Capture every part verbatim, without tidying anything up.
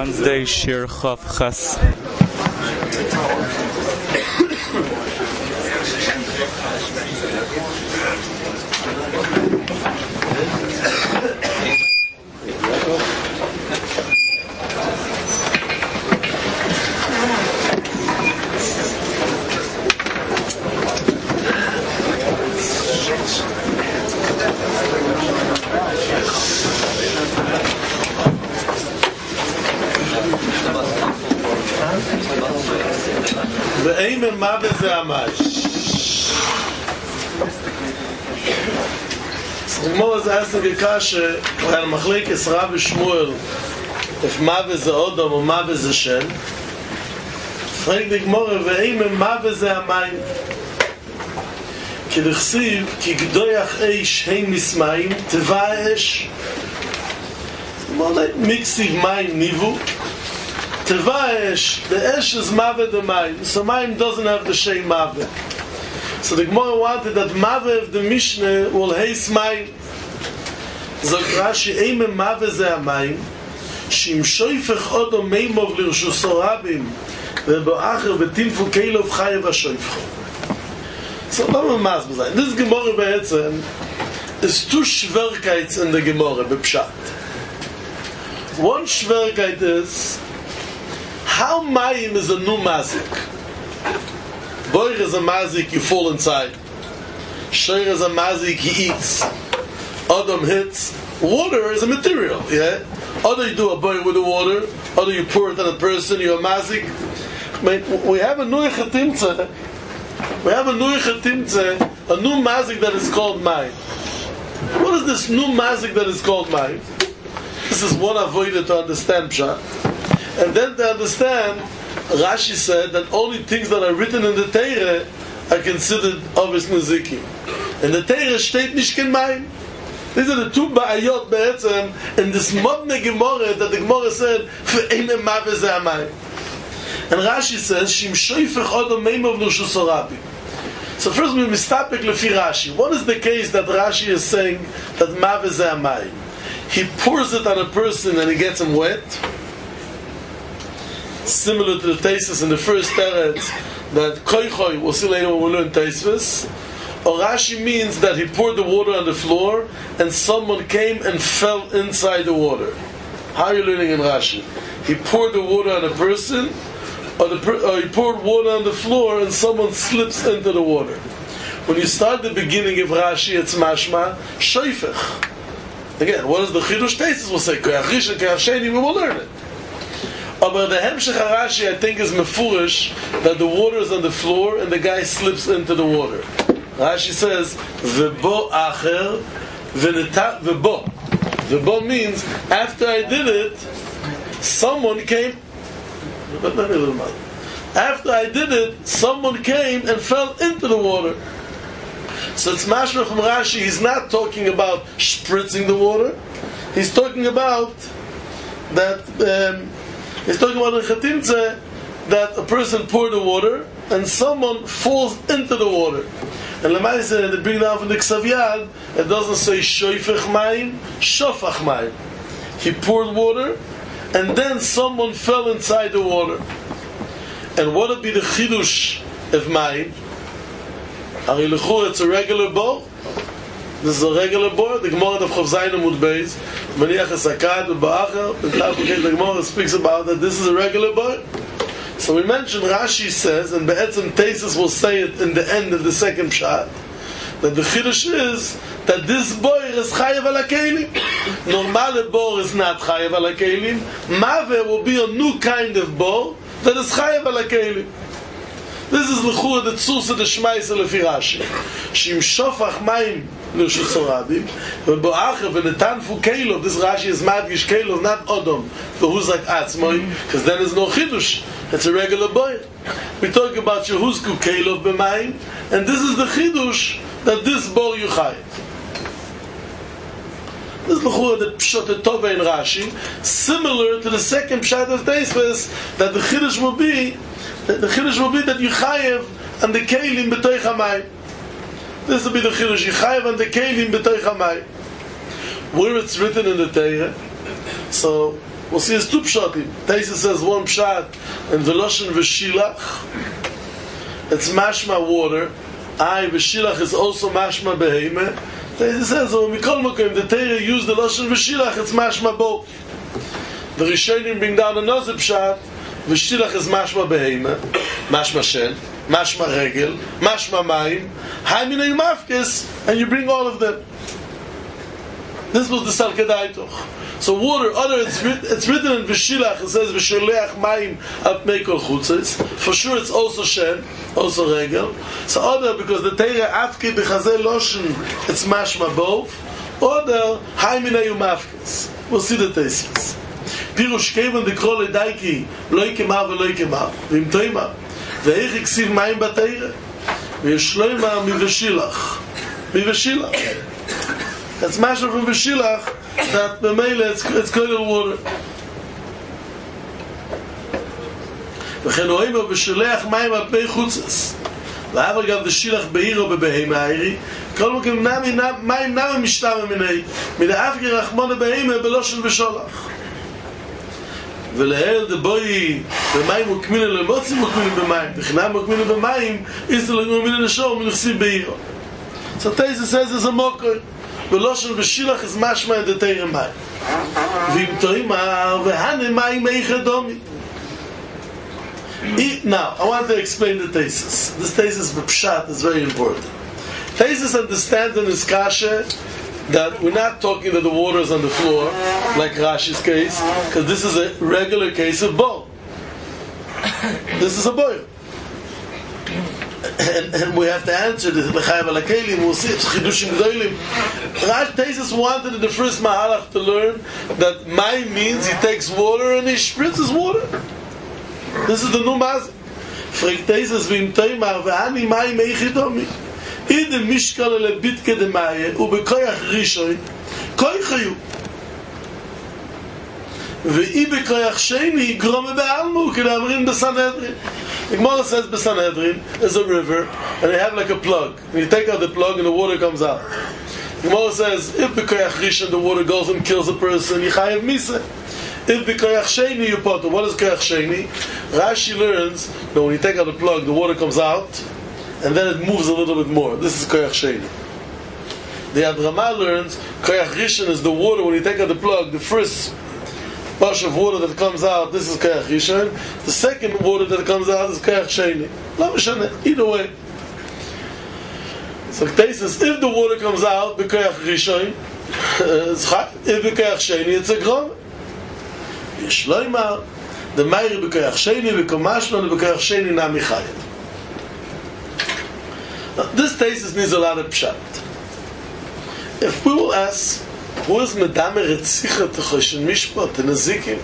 Wednesday, Shir Chav Ches. ואימן מה בזה המש סגמור הזה עשן גקשה ועל מחליק עשרה ושמואל if מה בזה אודם או מה בזה של פרק דגמור ואימן מה בזה המים כי לכסיב כי גדויח איש הם מסמיים טבע אש מיקסיב מים ניבו Tevaesh, the Esh is Mave the Mayim. So Mayim doesn't have the Shem Mave. So the Gemara wanted that Mave of the Mishnah will haste Mayim. Zog Rashi, Eimem Mave ze Mayim, Shim Shoifech Odo Meimov Lirshusor Rabim, Veboacher Betimfu Keilov Chayev HaShoifcho. So no one must be saying. This Gemara Be'etzem is two Shverkeits in the Gemara, Bepshat. One Shverkeit is how Mayim is a new mazik. Boir is a mazik, you fall inside. Shoir is a mazik, he eats. Adam hits. Water is a material, yeah? Other you do a boir with the water, other you pour it on a person, you're a mazik. We have a new chatimtze, we have a new chatimtze, a new mazik that is called Mayim. What is this new mazik that is called Mayim? This is one avoided to understand Pshat. And then to understand, Rashi said that only things that are written in the Teire are considered obvious Nezikim. And the Teire steht nicht kein Mayim. These are the two ba'ayot be'etzem in this modne Gemara that the Gemara said, Ve'einem ma've ze ha'mayim. And Rashi says, Shim shoifech odom meimov l'shusor rabim. So first we mistapek lefi Rashi. What is the case that Rashi is saying that ma've ze ha'mayim? He pours it on a person and he gets him wet. Similar to the Taisus in the first teretz that koichoi, we'll see later when we learn Taisvis. Or Rashi means that he poured the water on the floor and someone came and fell inside the water. How are you learning in Rashi? He poured the water on a person, or, the per- or he poured water on the floor and someone slips into the water. When you start the beginning of Rashi, it's mashma shoifech. Again, what is the Chidush Taisus? We'll say koyach rishon, koyach sheni, we will learn it. But the Hemshech HaRashi, I think, is mefurish that the water is on the floor and the guy slips into the water. Rashi says, V'bo acher, v'neta, v'bo. V'bo means, after I did it, someone came, after I did it, someone came and fell into the water. So it's mashma from Rashi, he's not talking about spritzing the water, he's talking about that, um, He's talking about the chatimtze that a person poured the water and someone falls into the water. And Lamaisa, they bring down from the Ksav Yad, it doesn't say shoifech mayim, shofach mayim. He poured water and then someone fell inside the water. And what would be the chidush of mayim? Ari l'chur, it's a regular bowl. This is a regular board. The Gemara of Chav Zayin Amud Beis, Maniach Esakad Ba'acher, the Gemara speaks about that this is a regular board. So we mentioned Rashi says, and Be'etzem Taisus will say it in the end of the second pshat, that the Chiddush is that this boy is Chayev ala Kelim. Normal boar is not Chayev ala Kelim. Mave will be a new kind of boar that is Chayev ala Kelim. This is l'chura the tzusa the shmaisa lefi Rashi. Shim shofach mayim l'shusor rabim, v'boacher v'netanfu keilov. This Rashi is madgish keilov, not odom. V'huz like atzmoi, because then there's no chidush. It's a regular boy. We talk about shehuzku keilov b'mayim, and this is the chidush that this boy yuchayim. This is l'chura the pshat tova in Rashi, similar to the second pshat of Taisvis, that the chidush will be. The, the chiddush will be that you chayev and the kelim b'toich hamayim. This will be the chiddush. You chayev and the kelim b'toich hamayim. Where it's written in the Torah, so We'll see his two pshatim. Taisa says one pshat and veloshin v'shilach. It's mashma water. I v'shilach is also mashma behema. Taisa says when we call Mokim, the Torah used the loshin v'shilach. It's mashma both. The Rishonim bring down another pshat. V'shilach is mashma behema, mashma shen, mashma regel, mashma mayim, haminei mafkes, and you bring all of them. This was the Salkedaitoch. So water, other it's, it's written in V'shilach, it says V'sheleach mayim at meikol chutzes. For sure it's also shen, also regel. So other, because the Torah afke b'chazeh loshen, it's mashma both. Other, haminei mafkes. We'll see the tastes. פירוש כיוון דקרוא לדייקי לא יקמר ולא יקמר ואם תאמר ואיך יקסיב מים בתאירה ויש לא ימר מבשילח מבשילח it's משהו from בשילח that במילא it's, it's called water וכן רואים בו בשילח מים על פי חוצס ואהבר גם בשילח בעיר או בבהמה העירי כל מקום מים נמי משתמע מיני מדאף רחמונה בהמה בלושן ושולח ולהל דבוי במים מוקמינים למוצים מוקמינים במים בכנם מוקמינים במים איסטר לגמומינים לשור מנכסים בעירו so Taisa says there's a mokor ולושן ושילח is משמע in the Torah מים ואם תאמר והנה מים איך דומי now I want to explain the thesis. This thesis b'pshat is very important. Thesis understands in his kasha that we're not talking that the water is on the floor, like Rashi's case, because this is a regular case of boil. This is a boil. And, and we have to answer this. We'll see it's Chidushim Gdolim. Rash Tesis wanted in the first Mahalach to learn that Mai means he takes water and he spritzes water. This is the new Mazik. Frag Tesis v'im Toimar v'ani Mai meichidomi. In the Mishkal lebitke de Maye ubekoyach rishon koychayu ve'i bekoyach sheni grome be'almu kedamrin b'Sanhedrin. The Gemara says b'Sanhedrin is a river and they have like a plug. And you take out the plug and the water comes out. The Gemara says if bekoyach rishon the water goes and kills a person, you chayav misa. If bekoyach sheni you potter. What is koyach sheni? Rashi learns that when you take out the plug, the water comes out. And then it moves a little bit more. This is Koyach Sheni. The Adrama learns Koyach Rishon is the water when you take out the plug. The first push of water that comes out, this is Koyach Rishon. The second water that comes out is Koyach Sheni. Lo mishane, either way. So Tesis, if the water comes out, Koyach Rishon, if Koyach Sheni, it's a grom. Yeshloimar, the Meiri Koyach Sheni, Koyach Sheni Nami Chayim. Now, this thesis needs a lot of pshat. If we will ask, who is Medamer Etzicha Techoshen Mishpat and Azikim?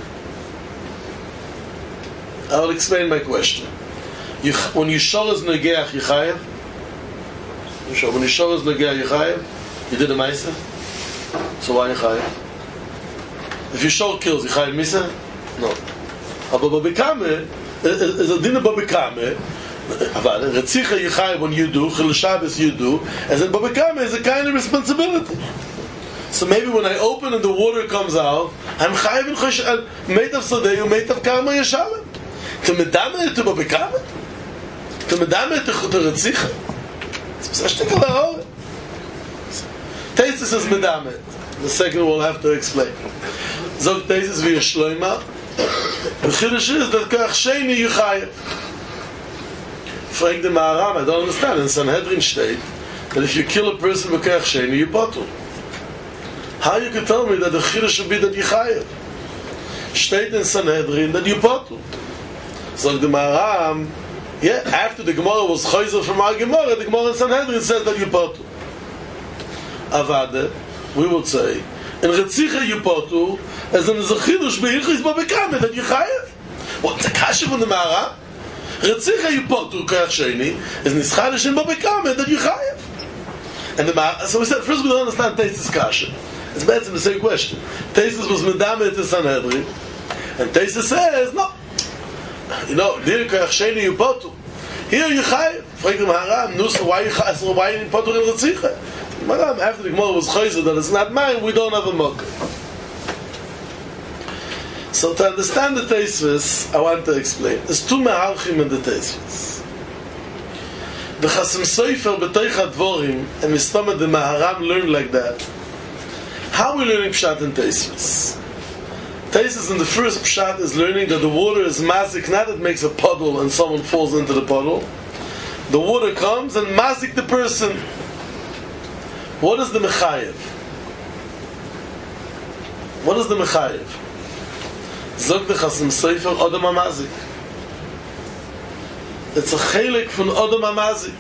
I will explain my question. You, when Yishor is Negeach Yechayev, when Yishor is Negeach Yechayev, you did a Maisa? So why Yechayev? If Yishor kills Yechayev Misa? No. Aber Babikame is a dinner Babikame. אבל רציחה יחי when you do, Chil Shabbos you do, as in Babakama is a kind of responsibility. So maybe when I open and the water comes out, I'm chayiv in chosh, made of Sadeh, made of Karma Yeshalem. To medame to Babakama? To medame to Retzicha? It's a shtick of the hole. Tesis is medame. The second we'll have to explain. Zog Tesis via Shloima. The Chiddush is that Koyach Sheni Yechayev. Frank the Maharam, I don't understand. In Sanhedrin state that if you kill a person with Koyach Sheni, you bottle. How you can tell me that the Chiddush should be that you chayev? State in Sanhedrin that you bottle. So the Maharam, yeah, after the Gemara was chayzer from our Gemara, the Gemara in Sanhedrin says that you bottle. Avade, we would say, in Retzicha you bottle, as in the Chiddush be'ilchis b'bekame that you chayev. What's the kasha from the Maharam? Retzicha you potu Koyach Sheni is nischadish in Babekame that you chayev. And the so we said first we don't understand Tesis kasha. It's better the same question. Tesis was medame to Sanhedrin, and Tesis says no. You know, near Koyach Sheni you potu. Here you chayev. Frank the Maharam, no, so why you chayev? So why you potu in Retzicha? Maharam after the Gemara was chayzer that it's not mine. We don't have a mock. So to understand the Tosfos, I want to explain. There's two mehalchim in the Tosfos. The Chasam Sofer b'toich hadvorim, and Mistama the Maharam learn like that. How are we learning Pshat in Tosfos? Tosfos in the first Pshat is learning that the water is mazik, not that it makes a puddle and someone falls into the puddle. The water comes and mazik the person. What is the mechayev? What is the mechayev? Zog the Chasam Sofer Odom HaMazik. It's a chelik from Odom HaMazik.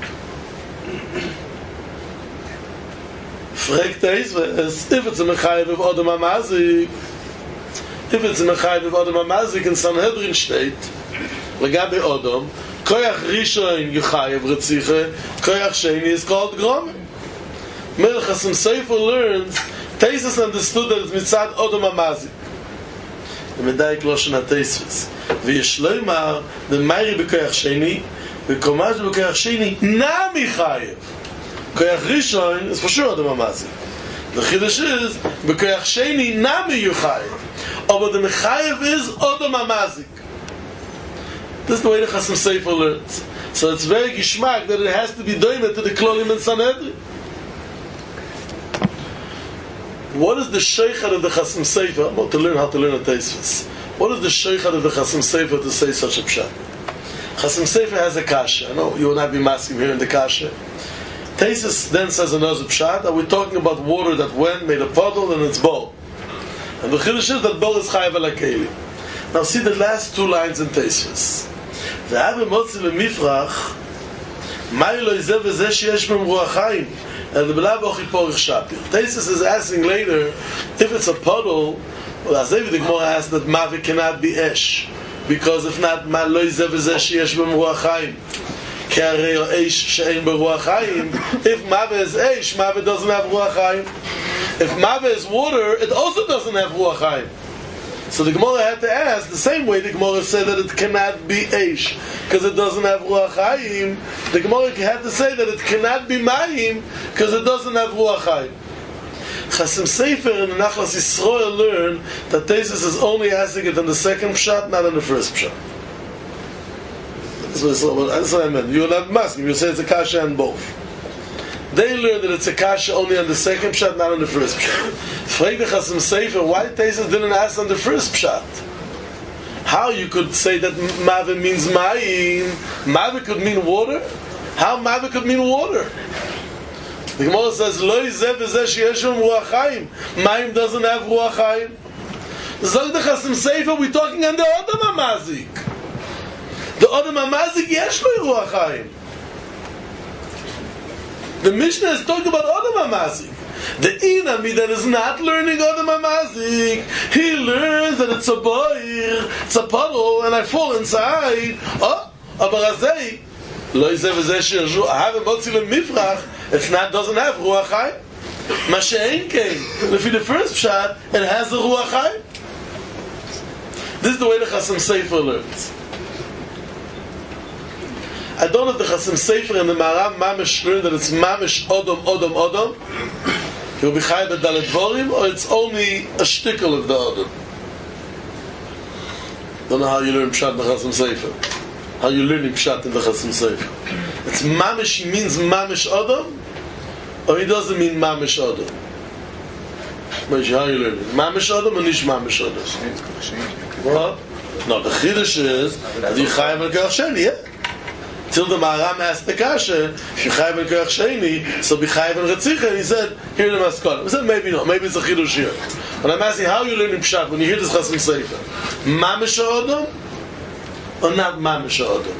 Fragt Tosfos, if it's a mechayev of Odom HaMazik, if it's a mechayev of Odom HaMazik, in Sanhedrin steht, legabe Odom, koyach rishon yechayev retziche, koyach sheni is called Gromen. Melech Chasam Sofer learns, Tosfos understood that it's mitzad Odom HaMazik. The Medayik Loshen HaTosfos. V'yeshloimar, the Meiri b'koyach sheni, v'komash b'koyach sheni, nami chayev. Koyach rishon is for sure Odom HaMazik. The Chiddush is, b'koyach sheni, nami yuchayev. But the mechayev is Odom HaMazik. This is the way the Chasam Sofer learns. So it's very gishmak that it has to be doimet to the Klolim and Sanhedrin. What is the sheikhad of the Chasam Sofer? I'm about to learn how to learn a Tosfos. What is the sheikhad of the Chasam Sofer to say such a pshat? Chasam Sofer has a kasha. I know you will not be masking here in the kasha. Tosfos then says another pshat that we're talking about water that went, made a puddle, and it's bowl. And the chiddush is that bowl is chayav ala keli. Now see the last two lines in Tosfos. Ve'ave motzi lemifrach, mai lo yizeh v'zeh sheyesh b'm ruach hayim. And the Belav Ochi Porich Shapir. Tosfos is asking later, if it's a puddle, well, as David the Gemara asks that Mavi cannot be Esh, because if not, Ma lo yizeh v'zeh sheyesh b'm ruach hayim. Ki harei o Esh she'ein b'ruach hayim. If Mavi is Esh, Mavi doesn't have ruach hayim. If Mavi is water, it also doesn't have ruach hayim. So the Gemara had to ask, the same way the Gemara said that it cannot be Eish, because it doesn't have Ruach Hayim, the Gemara had to say that it cannot be Mayim, because it doesn't have Ruach Hayim. Chasam Sofer in the Nachlas Yisroel learned that Tosfos is only asking it in the second Pshat, not in the first Pshat. That's what I meant. You're not masking, you say it's a kasha and both. They learned that it's a kasha only on the second pshat, not on the first pshat. Frag the Chasam Sofer, why Tosfos didn't ask on the first pshat? How you could say that Mave means Mayim? Mave could mean water? How Mave could mean water? The Gemara says, Lo yizeh v'zeh sheyesh b'm ruach hayim. Mayim doesn't have ruach hayim. Zog the Chasam Sofer, we're talking on the Odom HaMazik. The Odom HaMazik yesh lo ruach hayim. The Mishnah is talking about Odom HaMazik. The Inami that is not learning Odom HaMazik, he learns that it's a boir, it's a puddle, and I fall inside. Oh, Abarazei, Lo yizeh v'zeh sheyesh have a motzi lemifrach. It's not, doesn't have Ruach Hayim. Mashein came. If in the first pshat, it has the Ruach Hayim. This is the way the Chasam Sofer learns. I don't know if the Chasam Sofer and the Maharam Mamish learn that it's Mamish Odom, Odom, Odom. He'll be Chai B'Dalet Dvorim, or it's only a shtickle of the Odom. Don't know how you learn Pshat in the Chasam Sofer. How you learn Pshat in the Chasam Sofer. It's Mamish, he means Mamish Odom, or he doesn't mean Mamish Odom. Moshe, how you learn it? Mamish Odom or Nish Mamish Odom? What? No, the Chiddush is that you Chai B'Koyach Sheni, yeah? Till the Maharam asked the Kasha, if you Chai B'Koyach Sheni, so be Chai B'Retzicha, and he said, here the Maskon. He said, maybe not, maybe it's a Chiddush here. But I'm asking, how you learn in Pshat when you hear this Chasam Sofer? Mamish Odom, or not Mamish Odom?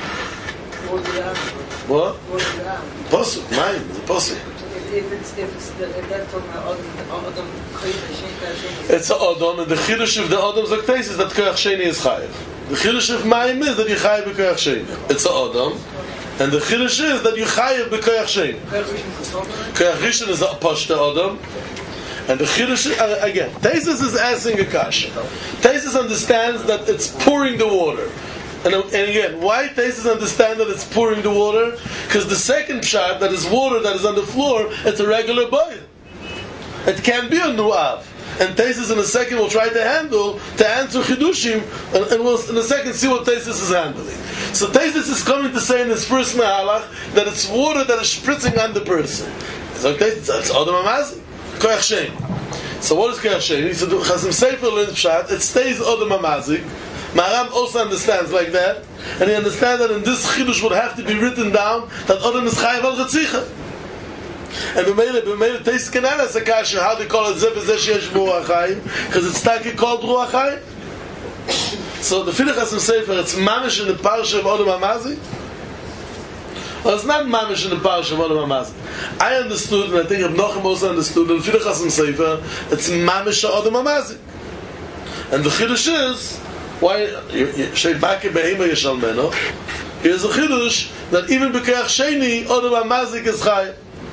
What? Posuk, mine, the Posuk. If it's, if it's, if that's talking about Odom, it's a Odom, and the Chiddush of the Odom Zoktes is that Koyach Sheni is Chayev. The Chiddush of Mayim is that you Chayev b'Koyach Sheni. It's a Odom, and the Chiddush is that you Chayev b'Koyach Sheni. Koyach Rishon is a Pashta Odom, and the Chiddush, uh, again, Tosfos is asking a kasha. Tosfos understands that it's pouring the water. And, and again, why Tosfos understand that it's pouring the water? Because the second pshat, that is water that is on the floor, it's a regular boil. It can't be a nu'av. and Taisus in a second will try to handle to answer Chidushim, and, and we'll in a second see what Taisus is handling. So Taisus is coming to say in his first Mehalach that it's water that is spritzing on the person. So Taisus, it's Adam Amazi, Koyach Shein. So what is Koyach Shein? He said, Chasim Sefer learns Pshat, it stays Adam Amazi. Maharam also understands like that, and he understands that in this Chidush would have to be written down that Adam is Chayav al Chetzicha. And b'meile, b'meile, Taisus can ask a kasha, how they call it Zeh v'zeh sheyesh Ruach HaChaim, because it's taki called Ruach HaChaim. So the Filach Chasim Sefer, it's mamish in the parsha of Adam Amazi? Well, it's not mamish in the parsha of Adam Amazi. I understood, and I think Reb Nochem also understood, in the Filach Chasim Sefer, it's mamish of Adam Amazi. And the Chidush is, why, Shei Baki Behema Yeshal Meno, here's a Chidush, that even B'Koyach Sheini, Adam Amazi is Chai.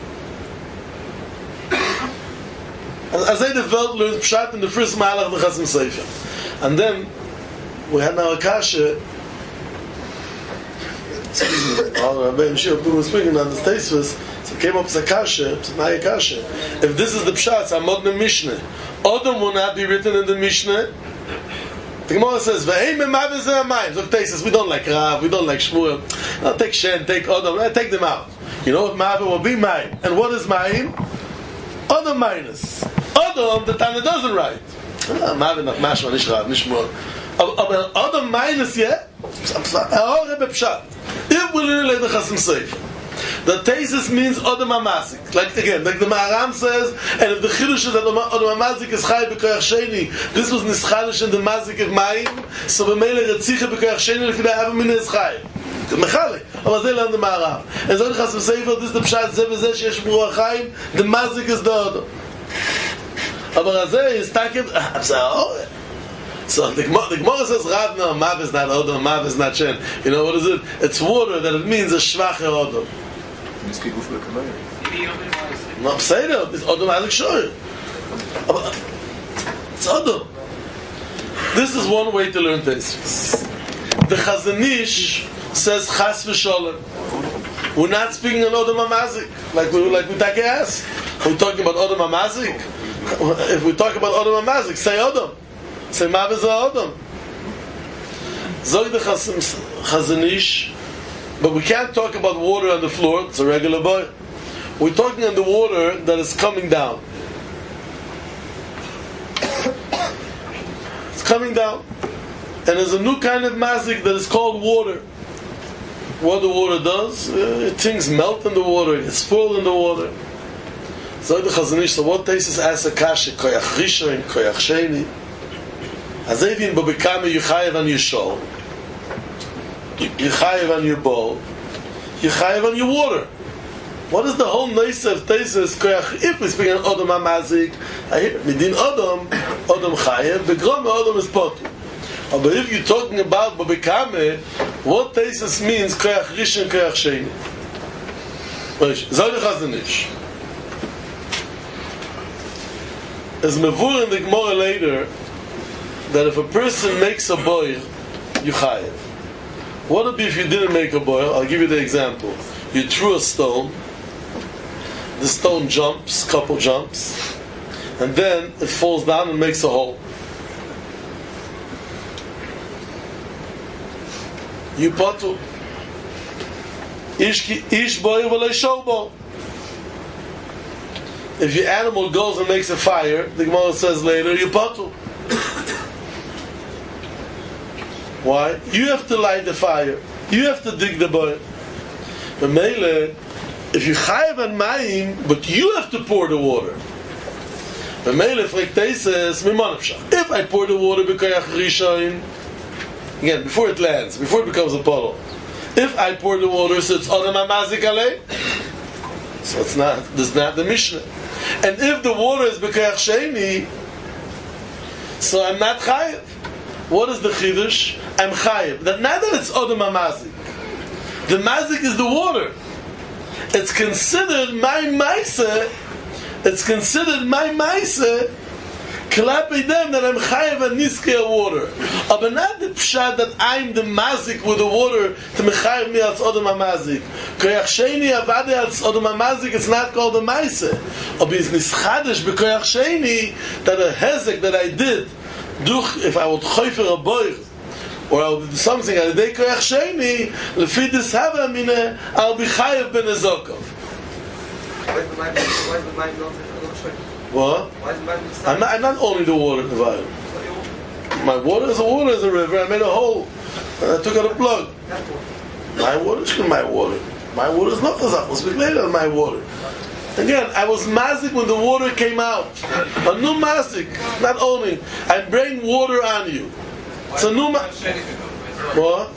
As I developed, learned Pshat in the first Mahalach of the Chasim Sefer. And then, we had now a kasha. Excuse me. All Rabbi Mashiach was speaking on the Taisvus, so came up as a kasha, it's not a kasha. If this is the Pshat, it's a modern Mishnah. Odom will not be written in the Mishnah. The Gemara says, "Ve'eim memav is amayim." Look, Taisvus, we don't like Rav, we don't like Shmuel. No, take Shen, take Odom, take them out. You know what mav will be mayim, and what is mayim? Odom minus. Odom, the Tana doesn't write. Mav not mashma nishrav nishmor. Odom minus yet. If we learn the Chasim Sefer, the Taisus means Odom Amazik. Like again, like the Maharam says, and if the Chidush is that Odom Amazik is Chai B'Koyach Sheini, this was Nischalish in the Mazik of Mayim, so B'meile Retzicha B'Koyach Sheini L'fidei Avim Min Eschai. Mechalik. Aber they learn the Maharam. And so the Chasim Sefer, this is the Pshat Zeh v'zeh sheyesh Ruach HaChaim, the Mazik is the Odom. Aber Azeh is Takib, I'm sorry, oh, so the Gemara says, Rav, no, Mav is not Odom, Mav is not Shen. You know, what is it? It's water that it means a Shvache Odom. No, I'm saying it, it's Odom Alik Shoyer. It's Odom. This is one way to learn this. The Chazon Ish says Chas v'Sholem. We're not speaking on Odom Amazik, like we like we take ass. We're talking about Odom Amazik. If we talk about Odom Amazik, say Odom. Say Mav is Odom. Zog the Chazon Ish, but we can't talk about water on the floor. It's a regular boy. We're talking on the water that is coming down. It's coming down, and there's a new kind of mazik that is called water. What the water does, uh, things melt in the water, it's full in the water. So the Chazon Ish, so what Taisus asks a kasha, Koyach Rishon, Koyach Sheini, Azevin Bobekame Yechayev on your shol, Yechayev on your bowl, Yechayev on your water. What is the whole nice of Taisus, Koyach, if we speak on Odom HaMazik, I hear, Midin Odom, Odom Chayev, Begrom Odom is potu. But if you're talking about Bobekame, what Taisus means, Koyach Rishon, Koyach Sheini. Zog the Chazon Ish. As Mevur in the Gemara later, that if a person makes a boil, you chayev. What would be if you didn't make a boil? I'll give you the example. You threw a stone, the stone jumps, couple jumps, and then it falls down and makes a hole. You potu. Ish boil v'lei shol. If your animal goes and makes a fire, the Gemara says later, you potu. Why? You have to light the fire. You have to dig the boil. But Mele, if you chayev on mayim, but you have to pour the water. But Mele, says, if I pour the water b'koyach rishon, again, before it lands, before it becomes a puddle, if I pour the water, so it's Odom HaMazik alei, so it's not, this is not the Mishnah. And if the water is b'koyach sheini, so I'm not chayev. What is the chidush? I'm chayev. That not that it's Odom HaMazik. The mazik is the water. It's considered my maisa. It's considered my maisa. Klapping them that I'm chayev and niskei water. But not the pshat that I'm the mazik with the water to mechayev me als odom hamazik. Koyach sheni avade als odom hamazik, it's not called a maise. But it's nischadesh bekoyach sheni that a hezek that I did, duch, if I would choifer a boy, or I would do something, al yedei koyach sheni, lefi this hava mine, I'll be chayev ben ezokov. Why is the mind, why is the mind not What? Why is the mind I'm not, I'm not only the water in the vial. My water is a water is a river. I made a hole and I took out a plug. My water is my water. My water is not chazak. We'll speak later on my water. Again, I was mazik when the water came out. A new mazik, not owning. I bring water on you. It's a new mazik. What?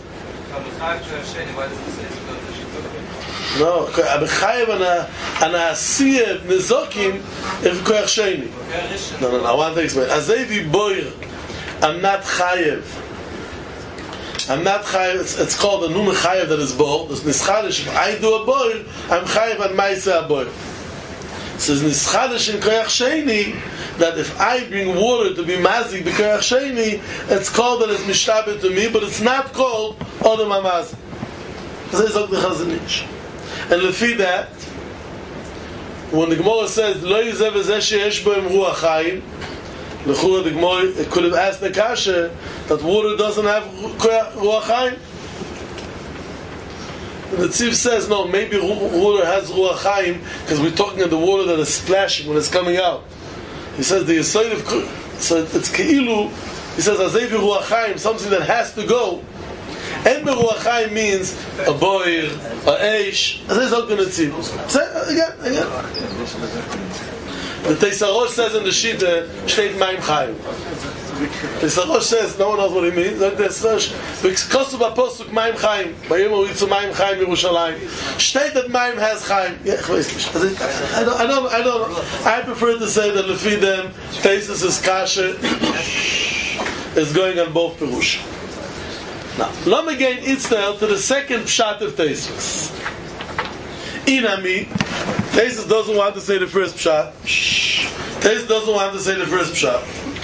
No, I'm chayev and a asiyah nizokim if koyach sheni. No, no, no. I want to explain. Azevi boyer. I'm not chayev. I'm not chayev. It's, it's called a nume chayev that is bold. It's nischadish. If I do a boyer, I'm chayev and ma'aseh a boyer. So it's nischadish in koyach sheni that if I bring water to be mazik be koyach sheni, it's called that it's mishtabeh to me, but it's not called odom hamazik. So it's like the Chazon Ish. And lefi that, when the Gemara says lo yizeh v'zeh sheyesh bo im ruach chaim, l'chura the Gemara could have asked the kasha that water doesn't have ruach chaim. And the Tziv says no, maybe water has ruach chaim because we're talking of the water that is splashing when it's coming out. He says the yesod of so it's keilu. He says azevi ruach chaim, something that has to go. En beruach chaim means a boir, a eish. This is not going to see. Again, again. The Teisarosh says in the Shita, Shteit Mayim Chaim. Teisarosh says, no one knows what he means. The Teisarosh, Kosu b'posuk Mayim Chaim. Bayim uritzu Mayim Chaim Yerushalayim. Shteit that Mayim has Chaim. Yeah, I don't, I don't, I don't. I prefer to say that lefi them, Teisus is kasha, is going on both Perush. Now, let me gain Itzel to the second pshat of Teisus. Inami, Teisus doesn't want to say the first pshat. Teisus doesn't want to say the first pshat.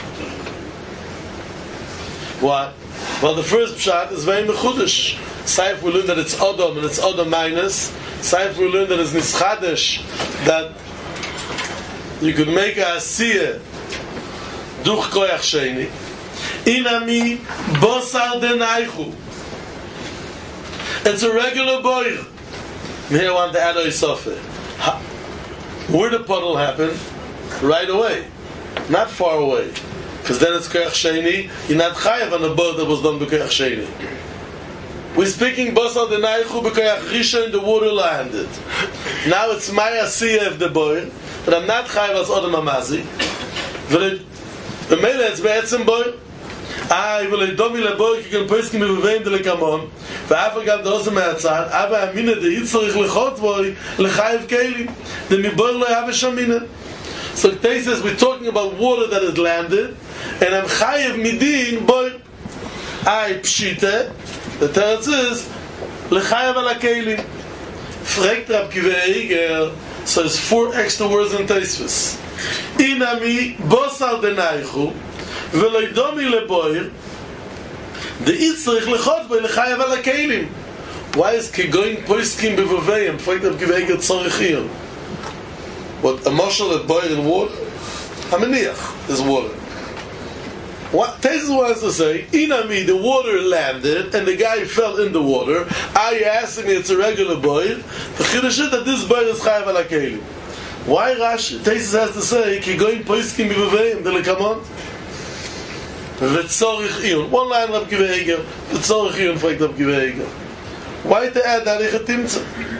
Why? Well, the first pshat is very mechudesh. Saif we learn that it's Odom and it's Odom minus. Saif we learn that it's Nischadesh, that you could make a Asiyah duch koyach sheni. Inami bosar denaychu. It's a regular boil. Here I want to add a sofa. Where the puddle happen? Right away, not far away, because then it's koyach sheni. You're not chayav on the boat that was done b'koyach sheni. We're speaking bosar denaychu b'koyach rishon, the water landed. Now it's my asiyah of the boil, but I'm not chayav as odom hamazik. The mele it's be'etzem boil. I will domi leboy ki kan poiskim bevein de lekamon va af gam dos meatzat aber amine de itzrich lechot boy lechayev kelim de mi boy lo have shamine. So they says we're talking about water that has landed and I'm chayev midin boy I pshite the teretz is lechayev ala kelim frekt Rab Kiva Eiger. So it's four extra words in Teisvis. Inami bosar denaychu ולא ידומי לבויר דאית צריך לחוט בו לחייב על הכלים. Why is כגוין פויסקים בבוביים פויקת בגבי צורכיון? What, a marshal that boil in water? המניח is water. What Teisus wants to say, Inami, the water landed and the guy fell in the water. Are you asking me it's a regular boil? The chiddush is that this boil is chayav al hakelim. Why Rashi? Teisus has to say, כגוין פויסקים בבוביים דלקמון V'tzorich iyun. One line Rab Kiva Eiger. V'tzorich iyun for Rab Kiva Eiger. Why to add that Echatimtza?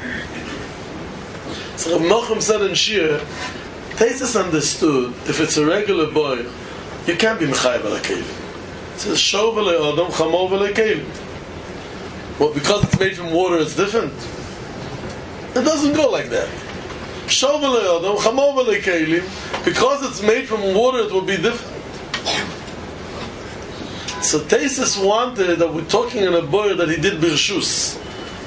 So Rav Nochem said in Shir, Teisus understood if it's a regular boil, you can't be mechayev al hakelim. It says shov v'le odom chamor v'le kelim. Well, because it's made from water, it's different. It doesn't go like that. Shov v'le odom chamor v'le kelim. Because it's made from water, it will be different. So Teisus wanted that we're talking in a boy that he did birshus,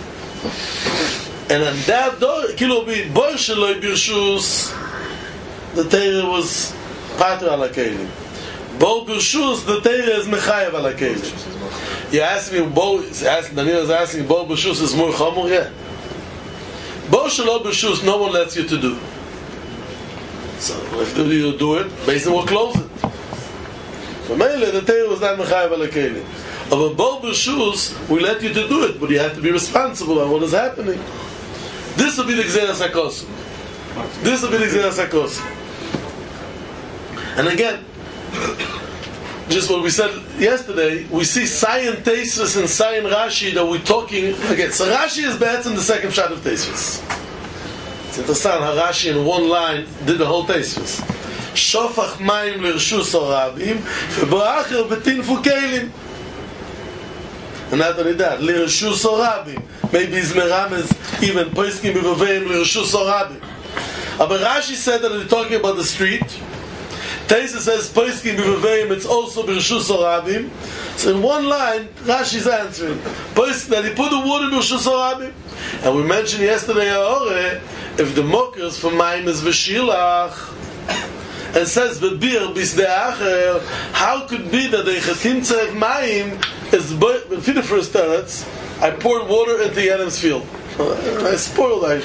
and on that door, kilo be boy sheloi birshus, the Torah was pater ala kelim. Bol Bershus, the Torah is Mechayev ala Kelim. You ask me, Bol, Daniel is asking, Bol Bershus is more Chomor? Yeah. Bol Shelo Bershus, no one lets you to do. So, if you do it, basically we'll close it. So, mainly, the Torah was not Mechayev ala Kelim. Of a Bol Bershus, we let you to do it, but you have to be responsible on what is happening. This will be the Gzeras HaKosim. This will be the Gzeras HaKosim. And again, just what we said yesterday, we see Sayin Teisvus and Sayin Rashi that we're talking again. So Rashi is better in the second shot of Teisvus. It's interesting how Rashi in one line did the whole Teisvus. Shofach Mayim L'Rshus Orabim V'Ba'acher B'Tinfu Kelim. And not only that, L'Rshus Orabim. Maybe his meram is even Poiskim B'Voveim L'Rshus Orabim. But Rashi said that they're talking about the street. Teisa says Poiskim B'Voveim, it's also B'Rshus Orabim. So in one line, Rashi's answering. Poiskim, that he put the water in B'Rshus Orabim. And we mentioned yesterday, if the mockers for Maim is V'Shilach, and says V'Bir B'Sde'acher, how could it be that the Chatimtza of Maim is, for the first teretz, I poured water into the Adam's field. I spoiled I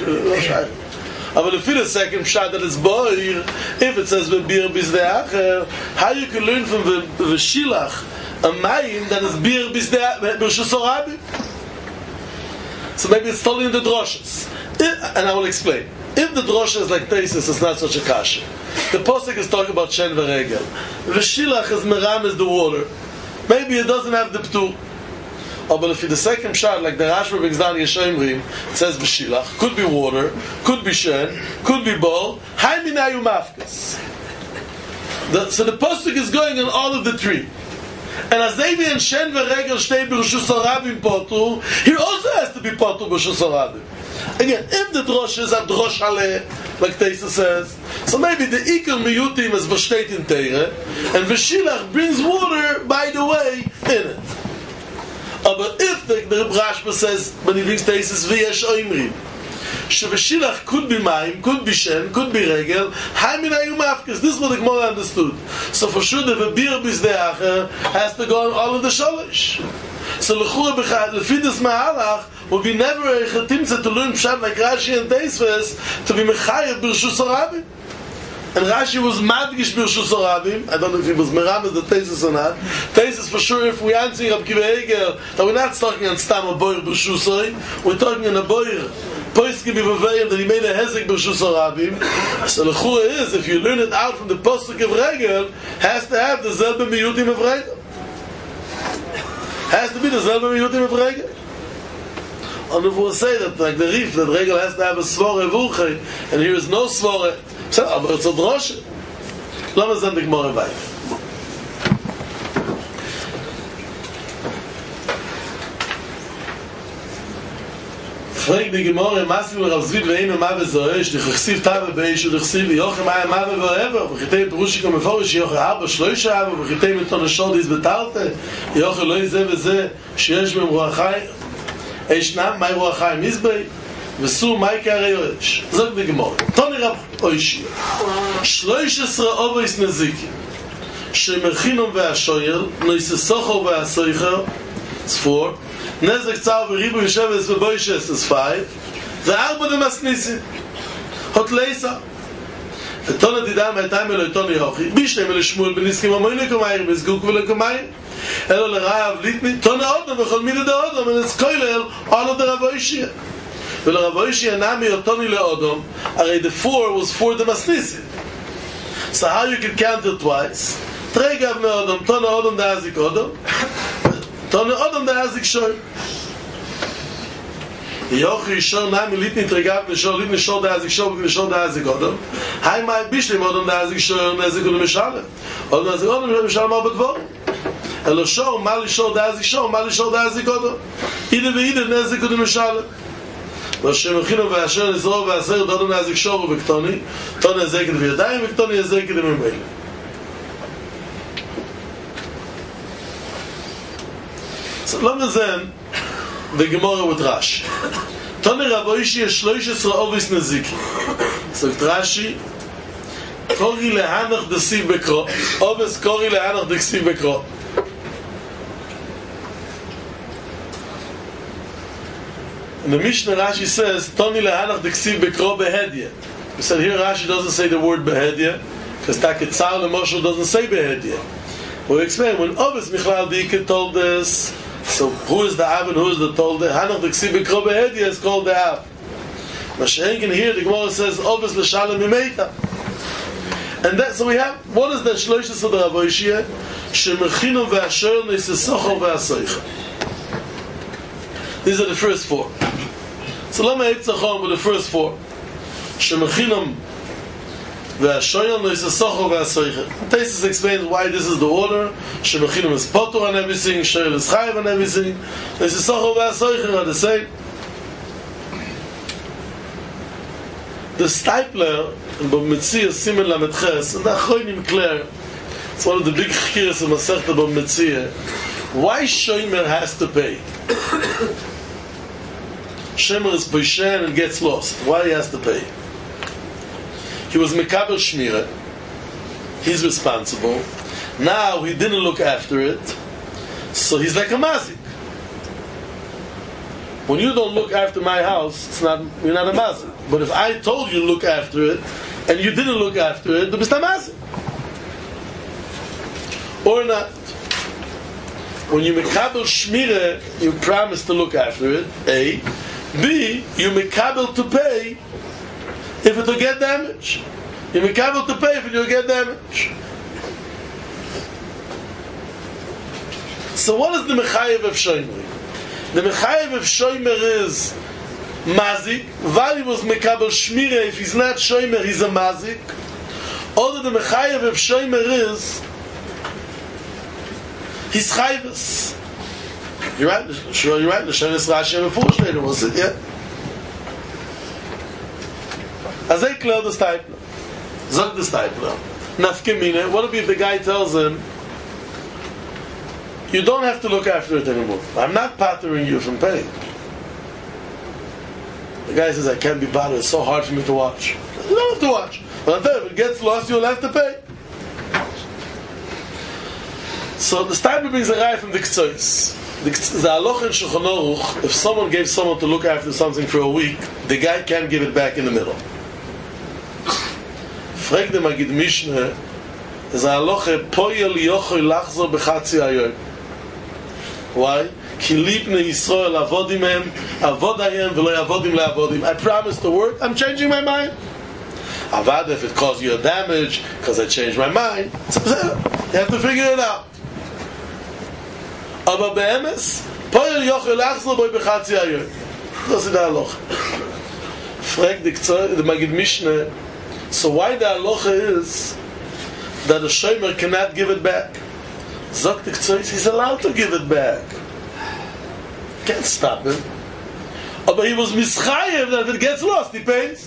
But if the second shot that is boir, if it says V'Bir B'Sde'acher, how you can learn from V'Shilach a Maim that is Bir B'Rshus Orabim? So maybe it's totally in the droshes. And I will explain. If the drosha is like Tesis, it's not such a kasha. The posuk is talking about Shen V'Regel. V'Shilach is Meram is the water. Maybe it doesn't have the P'tur. Oh, but if the second shot, like the Rashba brings down Yeshayimrim, it says V'Shilach, could be water, could be Shen, could be Bol, Hai Minayu Mafkas. So the posuk is going on all of the three. And as David and Shen V'Regel stay B'Rshus Orabim Potu, he also has to be Potu B'Rshus Orabim. Again, if the drosh is a drosh ale, like Teisa says, so maybe the Iker Miyutim is V'Shteit in Teire, and V'Shilach brings water, by the way, in it. Uh, but if the, the Rashba says, when he brings Teisa, V'yesh Oimrim, V'Shilach could be Maim, could be Shen, could be Regel, Haminayu Mafkes, this is what the Gemara understood. So for sure the V'Bir B'Sde'acher has to go on all of the Sholosh. So L'chura B'chad, L'fidus Ma'alach, would be never a Chatimza to learn Pshat like Rashi and Teisves to be Mechayev B'Rshus Orabim. And Rashi was Madgish B'Rshus Orabim. I don't know if he was Meram as the Teisves or not. Teisves for sure, if we answer Rab Kiva Eger, that we're not talking on Stam a Boyer B'Rshus Orabim, we're talking on a Boyer Poiskim B'Voveim that he made a Hezek B'Rshus Orabim. So L'chura is, if you learn it out from the Posuk of Regel, has to have the Zelbe Miyutim of Regel. Has to be the Zelbe Miyutim of Regel. And if we'll say that, like the Rif, that Regel has to have a Svore V'Uchei, and here is no Svore, so, but it's a Droshe. Lama Zend the Gemara weiter. Frag die Gemara, Masim Rav Zvid ve'im Mave Zoesh, dich chsiv Tave Beish, dich chsiv Yochem Ayam Mave Vo'ever, v'chitei Perushik HaMeforish, Yochem Arba Shloisha Ava, v'chitei Miton HaShodis B'Tarte, Yochem Loi Ze V'Ze, Sheyesh Mem Ruachai, Eishnam, Mai Ruachai Mizbei, V'Su Mai Kare Yoresh. Zog die Gemara. Toni Rab Oishi. Shloish Esra Ovois Nezikim, Shemerchinom Ve'ashoyer, Noisesocho Ve'asoicher, it's four, Nezek Tzar V'Ribu Yesheves V'Boishes is five. The Arba de Masnisim. Hot Leisa. Etona Didam Etayim Elo Etoni Hochi. Bishtem Elo Shmuel B'Niskim Amoy Lekomayim B'Zguk V'Lekomayim. Elo L'Rav Litni. Tona Odom V'Chol Mida De Odom. And it's Koilel all of the Rav Oishia. V'Lo Rav Oishia Nami Otoni LeOdom. Arei the four was for the Masnisim. So how you can count it twice? Tregav Me Odom. Tona Odom Da Azik Odom. Tona Odom Da Azik Shoy. Yochi Shor Nami Litni Tregav Nishor Litni Shor Da Azik Shor Nishor Da Azik Odom. Hai Mai Bishlim Odom Da Azik Shor Nezik Odom Mishalem. Odom Da Azik Odom Mishalem Al Bedvorim. Elo Shor Mali Shor Da Azik Shor Mali Shor Da Azik Odom. Ide Ve'ide Nezik Odom Mishalem. V'Hashem Echinu V'Asher Nizro V'Aser Odom Da Azik Shor V'Ktoni. Toni Ezekid V'Yadayim V'Ktoni Ezekid V'Mimele. So Lama Zen the Gemara with Rashi. Toni Rav Oishi Shloish Esra Ovis Nezikim. So Rashi, Kori lehanach desiv bekro. Obes kori lehanach desiv bekro. And the Mishnah Rashi says, Toni lehanach desiv bekro behedye. We said here Rashi doesn't say the word behedye, because Taketzar Lemoshe doesn't say behedye. But we explain, when Obes Michlal Dike told this, so who is the Av and who is the told? Hanach desiv bekro behedye is called the Av. Mashenkin here, the Gemara says, Obes l'shalem imeita. And that, so we have, what is the Shloishes of the Rav Oishia? Shemechinu ve'asher ne'sesocho ve'asoicha. These are the first four. So lama eitzachon with the first four. Shemechinam ve'asher ne'sesocho ve'asoicha. Taisus explains why this is the order. Shemechinam is potor on everything, Shoyel is chayiv on everything, ne'sesocho ve'asoicha are the same. The Stipler in B'Metzia Simen Lamed Ches, and the Achronim Claire, it's one of the big chikiras of Masechta B'Metzia. Why Shomer has to pay? Shomer is Poishen and gets lost. Why he has to pay? He was Mekaber Shmira. He's responsible. Now he didn't look after it, so he's like a mazik. When you don't look after my house, it's not, you're not a mazik. But if I told you to look after it, and you didn't look after it, then it's not mazik. Or not. When you mekabel shmira, you promise to look after it, A. B. You mekabel to pay if it will get damaged. You mekabel to pay if it will get damaged. So what is the mechayev of shomer? The mechayev of shomer is mazik. While he was mekabel shmira, if he's not shomer, he's a mazik. Or the mechayev of shomer is he's chayvus. You're right. Sure, you're right. The Shenis Rashi and Mefush later was it, yeah. As they clear the stipler, zog the stipler. Nafkemine. What if the guy tells him, you don't have to look after it anymore. I'm not partnering you from paying. The guy says, I can't be bothered. It's so hard for me to watch. You don't have to watch. But I tell you, if it gets lost, you'll have to pay. So the stipler brings a guy from the Ktsois. The Halacha in Shulchan Aruch, if someone gave someone to look after something for a week, the guy can't give it back in the middle. Frag the Magid Mishneh, is a Halacha poyel yochoy lachzor b'chatzi hayoyim. Why? Ki libnei Yisrael avodim hem, avodayim v'lo avodim le'avodim. I promised to work, I'm changing my mind. Avad, if it caused you a damage, because I changed my mind, you have to figure it out. Aber be'emes, poyel yochoy lachzor boi b'chatzi hayoyim. Das ist der Halacha. Frag the Magid Mishneh, so why the halacha is that a shomer cannot give it back? Zok the Ktsois, he's allowed to give it back. Can't stop him. But he was mischayev that if it gets lost, he pays.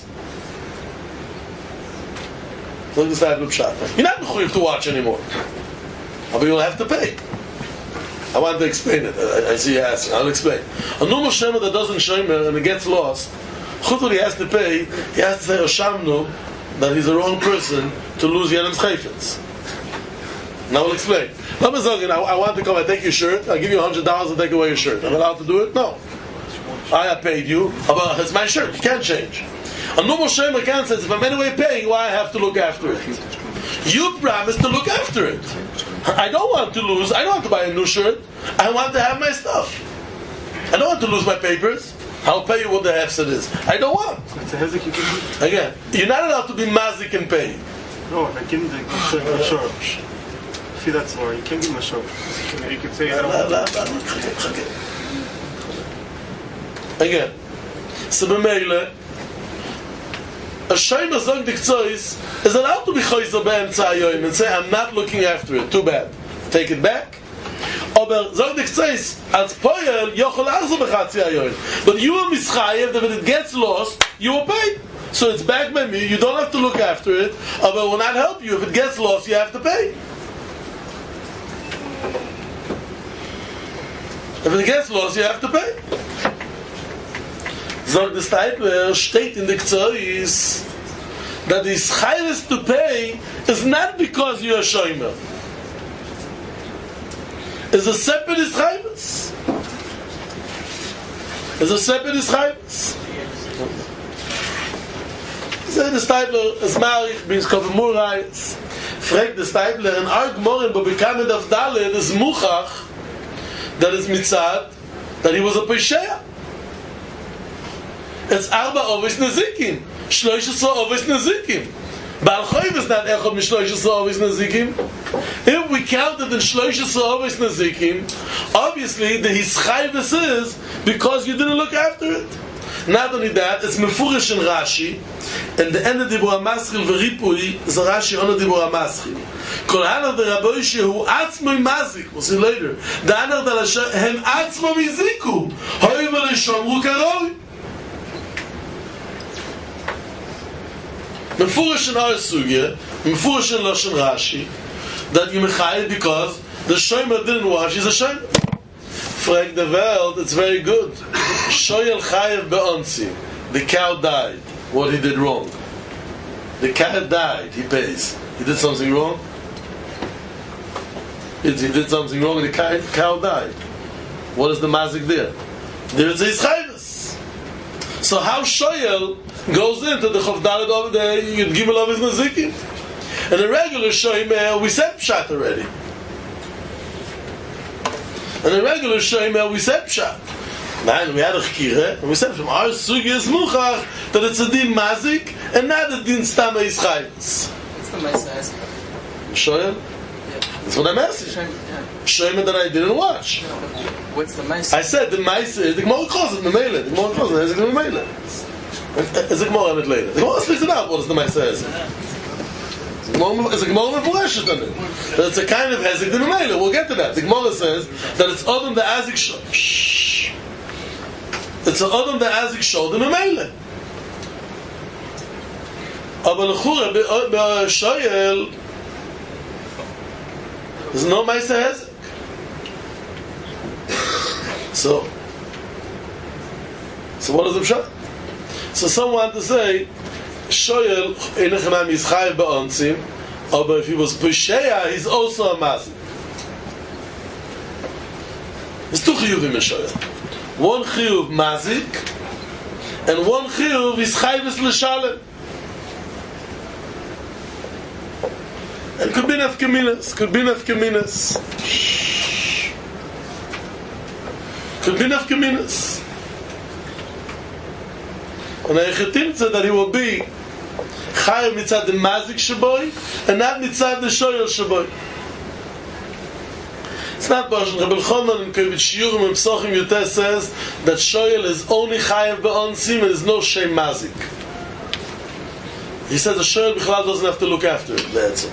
Look this type of shot. You're not mechuyev to watch anymore. But you'll have to pay. I want to explain it. I, I see you asking. I'll explain. A normal shomer that doesn't shomer and it gets lost, chutz he has to pay, he has to say Oshamnu that he's the wrong person to lose Yenem's chayfetz. Now we'll explain. Let me say, I, I want to come, I take your shirt, I'll give you one hundred dollars and take away your shirt. I'm allowed to do it? No. I have paid you, but it's my shirt, you can't change. A normal shomer can says, if I'm anyway paying, why I have to look after it? You promised to look after it. I don't want to lose, I don't want to buy a new shirt, I want to have my stuff. I don't want to lose my papers. I'll pay you what the hefset is. I don't want. It's a hezek you can do. Again, you're not allowed to be mazik and pay. No, I give him the shor. See, that's more. You can't give him a shor. You can say, I don't want to. Again, so b'meile, a shomer zog the Ktsois is allowed to be choyzer be'emtza hayoyim and say, I'm not looking after it. Too bad. Take it back. Aber zog the Ktsois, als poyel yochol achzor b'chatzi hayoyim. But you are mischayev that when it gets lost, you will pay. So it's back by me. You don't have to look after it. Aber it will not help you. If it gets lost, you have to pay. If it gets lost, you have to pay. Zog the Stipler steht in the Ktsois that the ischayvus to pay is not because you're a shomer. It's a separate ischayvus. It's a separate ischayvus. So the Steipler is married, brings Kavamurayis. Fragt the Steipler, in Arg Morin, but become it of Dalet, is Muchach, that is Mitzad, that he was a Pesheya. It's Arba Ovis Nezikim. Shloisha Ovis Nezikim. Baal Choyv is not Echad Mishloisha Ovis Nezikim. If we counted in Shloisha Ovis Nezikim, obviously the Hischayvus is because you didn't look after it. Not only that, it's Mefurish in Rashi, and the end of the Dibur HaMaschil V'Ripui is a Rashi on the Dibur HaMaschil. Kol Hanach the Rabbi Shehu Atzmo Mazik, we'll see later. The Hanach the Lashem Hem Atzmo Miziku, Hoi V'Leshomru Karoi. Mefurish in our Sugya, Mefurish in Lashon Rashi, that you mechayed because the Shomer didn't wash, he's a Shomer. Frag the world, it's very good. Shoyel Chayev Be'onsi. The cow died. What he did wrong. The cow died, he pays. He did something wrong? He did something wrong and the cow, cow died. What is the mazik there? There is his chayvus. So how Shoyel goes into the Chavdalet over there, you Gimel of his Nazikim. And the regular Shoyel, we said Pshat already. And the regular Shoyel, we said Pshat. Man, we had a chkire, and we said from our sugi is muchach that it's a din mazik and not a din stama is chayvus. What's the Maisa Shoyel? Yeah. That's what I'm asking. Show me that I didn't watch. What's the Maisa? I said the Maisa, the Gemara calls it Memele. The Gemara calls it Hezek Memele. It's a Gemara on it later. The Gemara speaks it out. What is the Maisa Hezek? It's a Gemara Mefureshet on it. It's a kind of Hezek the Memele. We'll get to that. The Gemara says that it's Odom the Azik Shh. It's an Odom the Azik Shol the Memele. Aber Lechura Shoyel there's no Maisa Hezek. So, so what is the pshat? So some want to say, Shoyel Einechamam is Chayev Be'onsim, but if he was Pesheya, he's also a Mazik. There's two chiyuvim in Shoyel. One chiyuv Mazik, and one chiyuv is Chayev L'Shalem. And could be nafkaminas, could be nafkaminas. Could be nafkaminas. And I think that he will be chayav mitzad the mazik shaboy and not mitzad the shoyel shaboy. It's not Baruch Rabbi Chonon in Kovit Shiurim and Psochim Yoteh says that shoyel is only chayav be'onsim and there's no shem mazik. He says the shoyel bichlal doesn't have to look after it. That's it.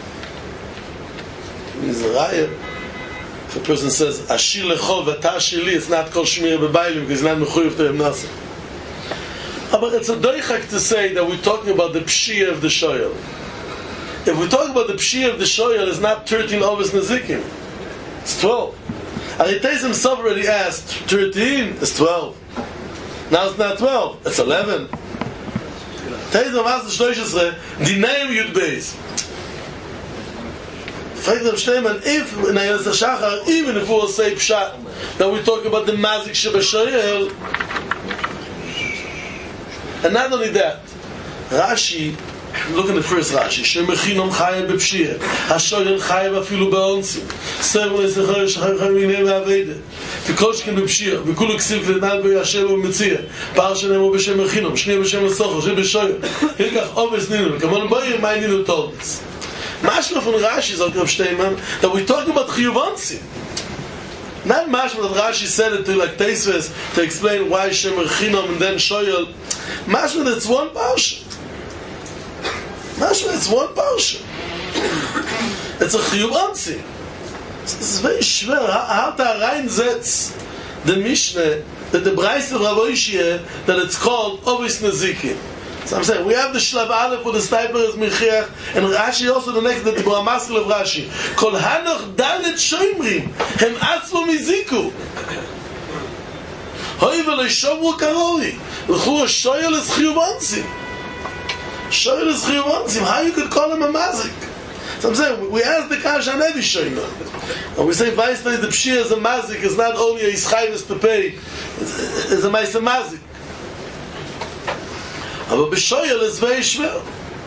Means the raya. If a person says Ashir lechov atashili, it's not kol shmir bebailim because it's not mechuyev to him nothing. But it's a doichak to say that we're talking about the pshiyah of the shoyel. If we talk about the pshiyah of the shoyel, it's not thirteen ovos nezikim. It's twelve. Aritez himself already asked, thirteen is twelve. Now it's not twelve, it's eleven. Teis of Asr Shloishes Dinayim Yud Beis. Fragt them Shteiman, if in Ayaz HaShachar, even if we will say Pshat, that we talk about the Mazik Shebashoyel, and not only that, Rashi, look at the first Rashi, Shemechinom Chayev B'Pshiyah, HaShoyel Chayev Afilu Ba'onsim, Servon Ezechoyer Shachar Chaminei Ma'avede, V'kolshkin B'Pshiyah, V'kulu Ksiv K'lednan B'Yashem U'Metziyah, Par Shenemo B'Shem Mechinom, Shnei B'Shem Esocho, Shem B'Shoyel, Hilkach Oves Ninu, Kamon Boyer, my Ninu told us. Mashma from Rashi is Rav Steinman that we're talking about Chiyuvansi. Not Mashma that Rashi said it to like Teisves to explain why Shemer Chinom and then Shoyel. Mashma that's one parsha. Mashma it's one parsha. It's a Chiyuvansi. It's very schwer. How to reinsetz the Mishnah that the Brais of Rav Oishiyah that it's called Ovis Nezikim. So I'm saying, we have the Shlav Aleph for the Steiper is Mirchiach, and Rashi also the next, the Dibur HaMaschil of Rashi. Kol Hanoch Dalet Shoymrim, Hem Atzmo Miziku. Hoi V'lo Shomru Karoi. L'chu HaShoyel is Chiyuvansi. Shoyl is Chiyuv, how you could call him a mazik? So I'm saying, we ask the Kasha on every Shoyl. And we say, Vaisnei, the Pshir is a mazik, is not only a Yischayvis to pay, it's a Maisa mazik. But B'Shoyl is very schwer.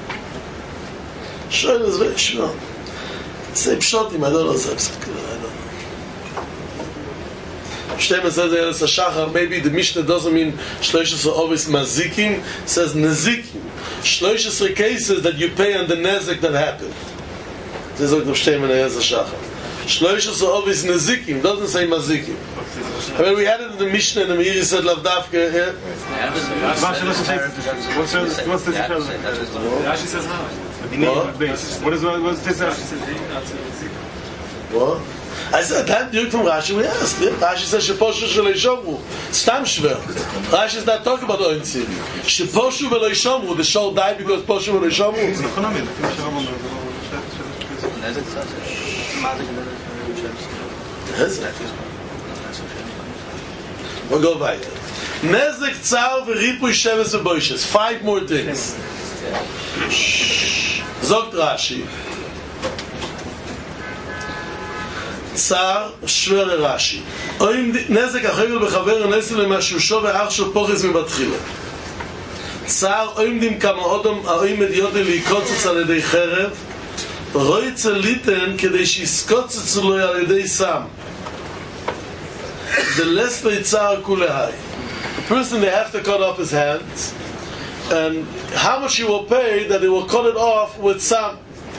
Shoyl is very schwer. Say Pshotim, I don't know, I don't know. Shlomo says there is a shachar. Maybe the Mishnah doesn't mean shloishes are always mazikim. It says nezikim. Shloishes are cases that you pay on the nezek that happened. This is what the Shlomo there is a shachar. Shloishes are always nezikim. Doesn't say mazikim. I mean, we had it in the Mishnah, and the Meiri said lavdafka here. What's the difference? Rashi says how? What is what is this? What? I said, that direct from Rashi, we asked. Rashi says, Sheposhu Shalei Shomru. Stam Shver. Rashi is not talking about Ointzim. Sheposhu Veloi Shomru. The soul died because Poshu Veloi Shomru. We'll go weiter. Nezek Tzar V'Ripui Sheves V'Boishes. Five more things. Zogt Rashi. צער שוור לרש"י או אם נזק החגל בחבר הנסים למשושו ואחשו פוחז מבתחילה צער או אם דים כמה אודם או אם מדיודי להיקוצץ על ידי חרב רואי צליתן כדי שיסקוצץ לו על ידי סם דלס ביצער כולהי the person, they have to cut off his hands and how much he will pay that they will cut it off with some.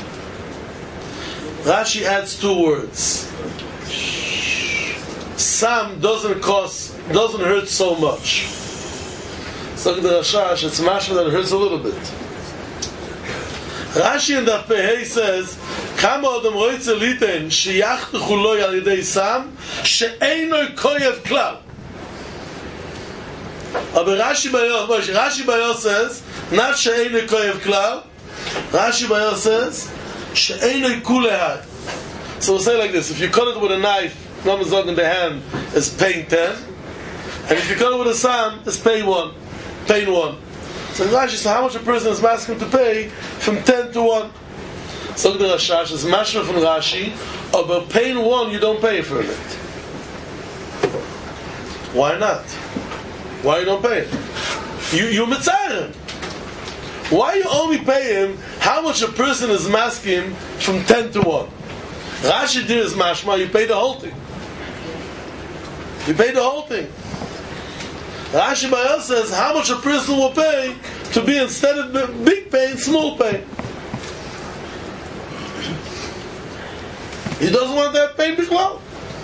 Rashi adds two words. Sam doesn't cost, doesn't hurt so much. So the Rashash, it's mashma that hurts a little bit. Rashi in the Pehei says, Kama odem roitze liten sheyachtechu lo al yedei sam she'eino koyev klal. Aber Rashi Bayo, Rashi Bayo says, not she'eino koyev klal. Rashi Bayo says, she'eino kulehad. So we'll say like this: if you cut it with a knife, Namazog in the hand is paying ten, and if you cut it with a sam, it's paying one, paying one. So Rashi says, how much a person is asking to pay from ten to one? So the Rashash is mashma from Rashi, but paying one, you don't pay for it. Why not? Why you don't pay it? You you mitzayim. Why you only pay him how much a person is masking from ten to one? Rashi did is mashma, you pay the whole thing. You pay the whole thing. Rashi Bayel says how much a person will pay to be instead of big pain, small pain. He doesn't want that pain b'klal.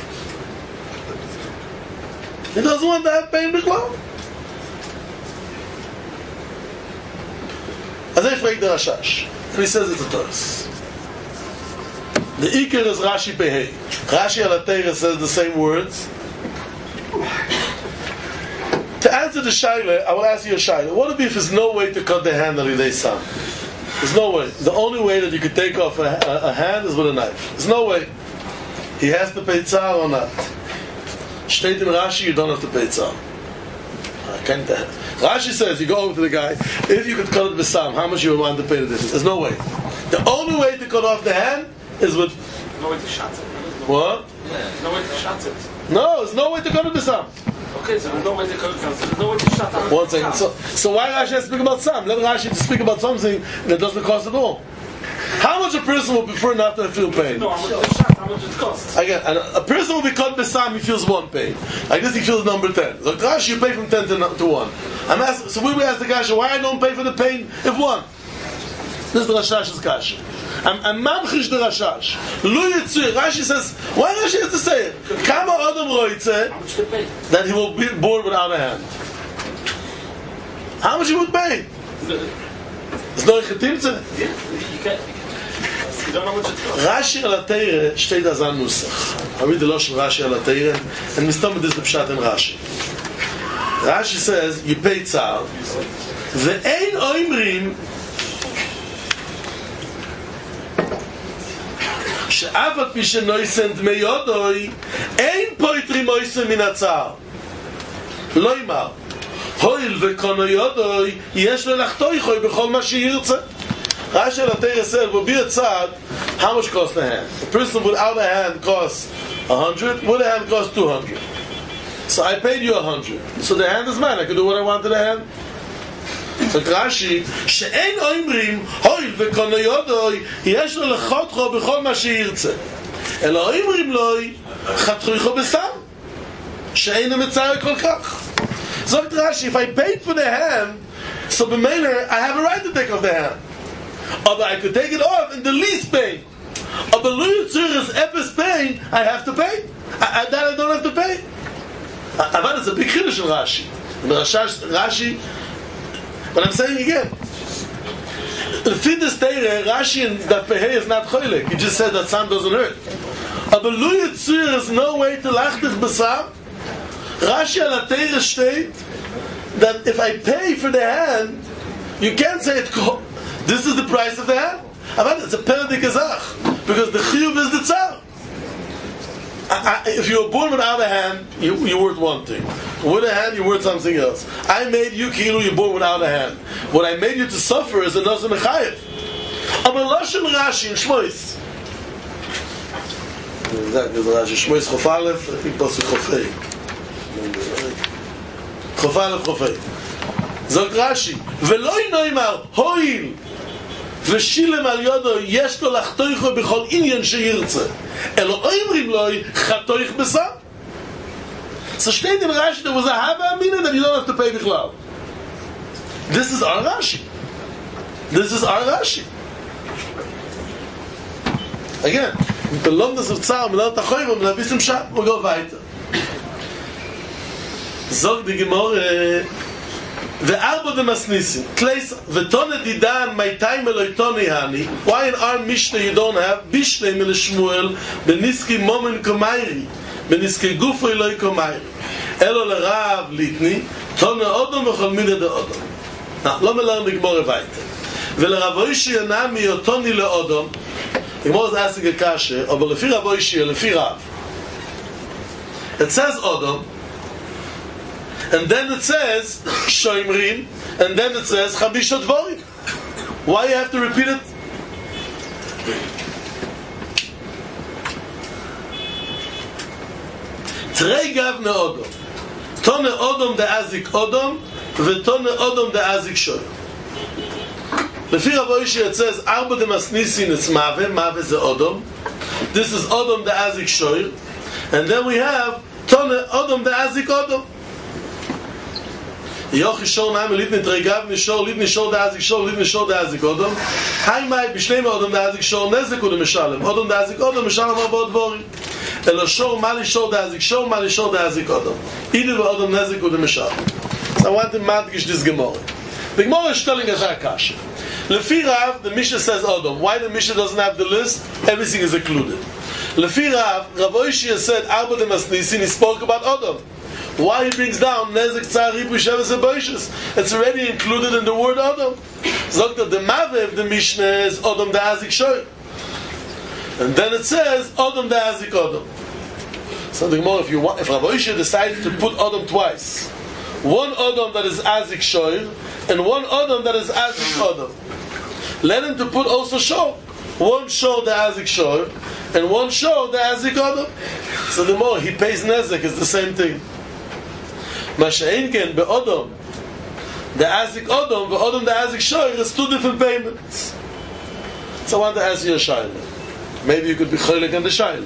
He doesn't want that pain b'klal. As I frag the Rashash, and he says it's a Torah. The Iker is Rashi Pehei. Rashi Alatera says the same words. To answer the Shaila, I will ask you a Shaila. What if there's no way to cut the hand of Yidei Sam? There's no way. The only way that you could take off a, a, a hand is with a knife. There's no way. He has to pay tzar or not. State in Rashi, you don't have to pay tzar. I can't tell. Rashi says, you go over to the guy, if you could cut it with Sam, how much you would want to pay the difference? There's no way. The only way to cut off the hand is with... No way to shut it. What? Yeah. No way to shut it. No, there's no way to cut it with Sam. Okay, so there's no way to cut it. There's no way to shut it. One second. So, so why Rashi has to speak about Sam? Let Rashi to speak about something that doesn't cost at all. How much a person will prefer not to feel pain? No, how much it shut, how much it costs. Again, and a person will be cut by Sam, he feels one pain. Like this, he feels number ten. So Rashi, you pay from ten to, to one. I'm asking, so we will ask the Kasha, why I don't pay for the pain if one? This is the Rashash's Kasha. I'm, I'm mamchish the Rashash. Lu Yitzui, Rashi says, why Rashi has to say it? Kama Adam Roitze, that he will be born without a hand. How much he would pay? There's no Chetimtze. You can't. You don't know what it costs. Rashi al Teire steht as an Nusach. I read the Losh of Rashi al Teire, and we start with this Pshat in Rashi. Rashi says, you pay tzar. Ve'ein oimrim שאף על פי שנויסן דמי יודוי אין פויטרי מויסן מן הצער לא אמר הויל וקונו יודוי, יש ללחתויכוי בכל מה שירצה. Rashi Latera said, will be a tzad, how much costs the hand? A person without a hand costs a hundred, with a hand costs two hundred. So I paid you a hundred. So the hand is mine, I can do what I want to the hand. So Rashi, she'en oimrim, hoil v'kono yodoi, yesh lo lechotcho b'chol ma she'yirtze. Elo oimrim loi, chatruicho b'sam. She'en ha-metzara kol kach. So Rashi, if I paid for the hand, so b'meiner, I have a right to take off the hand. Or I could take it off in the least pain. Or the Luyutzuris Epis pain, I have to pay. I, I, that I don't have to pay. But it's a big chiddush in Rashi. In Rashash, Rashi, but I'm saying again, the Fidus Teire, Rashi and that Pehei is not choylek. He just said that sun doesn't hurt. Or the Luyutzuris no way to lachtich besam. Rashi al Teire state that if I pay for the hand, you can't say it. This is the price of the hand. It's a penalty kazach because the chiyuv is the tzar. I, I, if you were born without a hand, you, you're worth one thing. With a hand, you're worth something else. I made you kilu, you're born without a hand. What I made you to suffer is a nazar mechayev. Amar lashon Rashi in Shmois. Exactly, the Rashi Shmois Chof Aleph. I think that's Chofei. Chof Aleph Chofei. Zog Rashi, veloy noimar hoil. ושילם על יודו יש לו לחתויכו בכל עניין שירצה אלו אומרים לו חתויך בסם. So steht in Rashi there was a hava amina that you don't have to pay bichlal. This is our Rashi. This is our Rashi. Again, mit der Lomdes of Tzar, mit der Tachoyim, mit der Bissim Shat, we'll go weiter. Zog die Gemorre וארבע דמסניסים, קלייס, ותונה דידן, מייטיים אלוי תוני הני, why in our Mishnah you don't have, בישלי מלשמואל, בניסקי מומן קומיירי, בניסקי גופו אלוי קומיירי, אלו לרב ליטני, תונה אודום וכל מיני דה אודום. לא מלאם בגמור הביתה. ולרבוי שינה מיותוני לאודום, גמור זה אסיג הקשה, אבל לפי רבוי שיה, לפי רב. It says אודום, and then it says Shoimrim, and then it says Chabisha Dvorim. Why you have to repeat it? Trei Gavne Odom, Tone Odom de Azik Odom, Vetone Odom de Azik Shoim. Lefi Ravoishi it says Arba de Masnisin it's Mave, Mave ze Odom. This is Odom de Azik Shoim, and then we have Tone Odom de Azik Odom. Yoch shor nam lit nit regav ni shor lit ni shor da azik shor lit ni shor da azik odom hay mai bishleim odom da azik shor nezek u mishalem odom da azik odom mishalem avod dvorim elo shor mal shor da azik shor mal shor da azik odom ide odom nezek u mishalem. So I want to madgish this gemara. The gemara is telling us a kasha. Lefi Rav, the Mishnah says odom. Why the Mishnah doesn't have the list? Everything is included. Lefi Rav, Rav Oishia said arba de masnisin, he spoke about odom. Why he brings down Nezek Tzar Ripu Sheves Aboishes? It's already included in the word Odom. Zokta the Mavev the Mishnah is Odom da Azik Shoy, and then it says Odom da Azik Odom. So the more if you want, if Rav Oishia decided to put Odom twice, one Odom that is Azik Shoy and one Odom that is Azik Odom, let him to put also Shor, one Shor da Azik Shoy and one Shor da Azik Odom. So the more he pays Nezek is the same thing. Masha'inken be'odom, the azik odom, be'odom the azik shoyer is two different payments. So I want to ask you a shayla. Maybe you could be cholik on the shayla.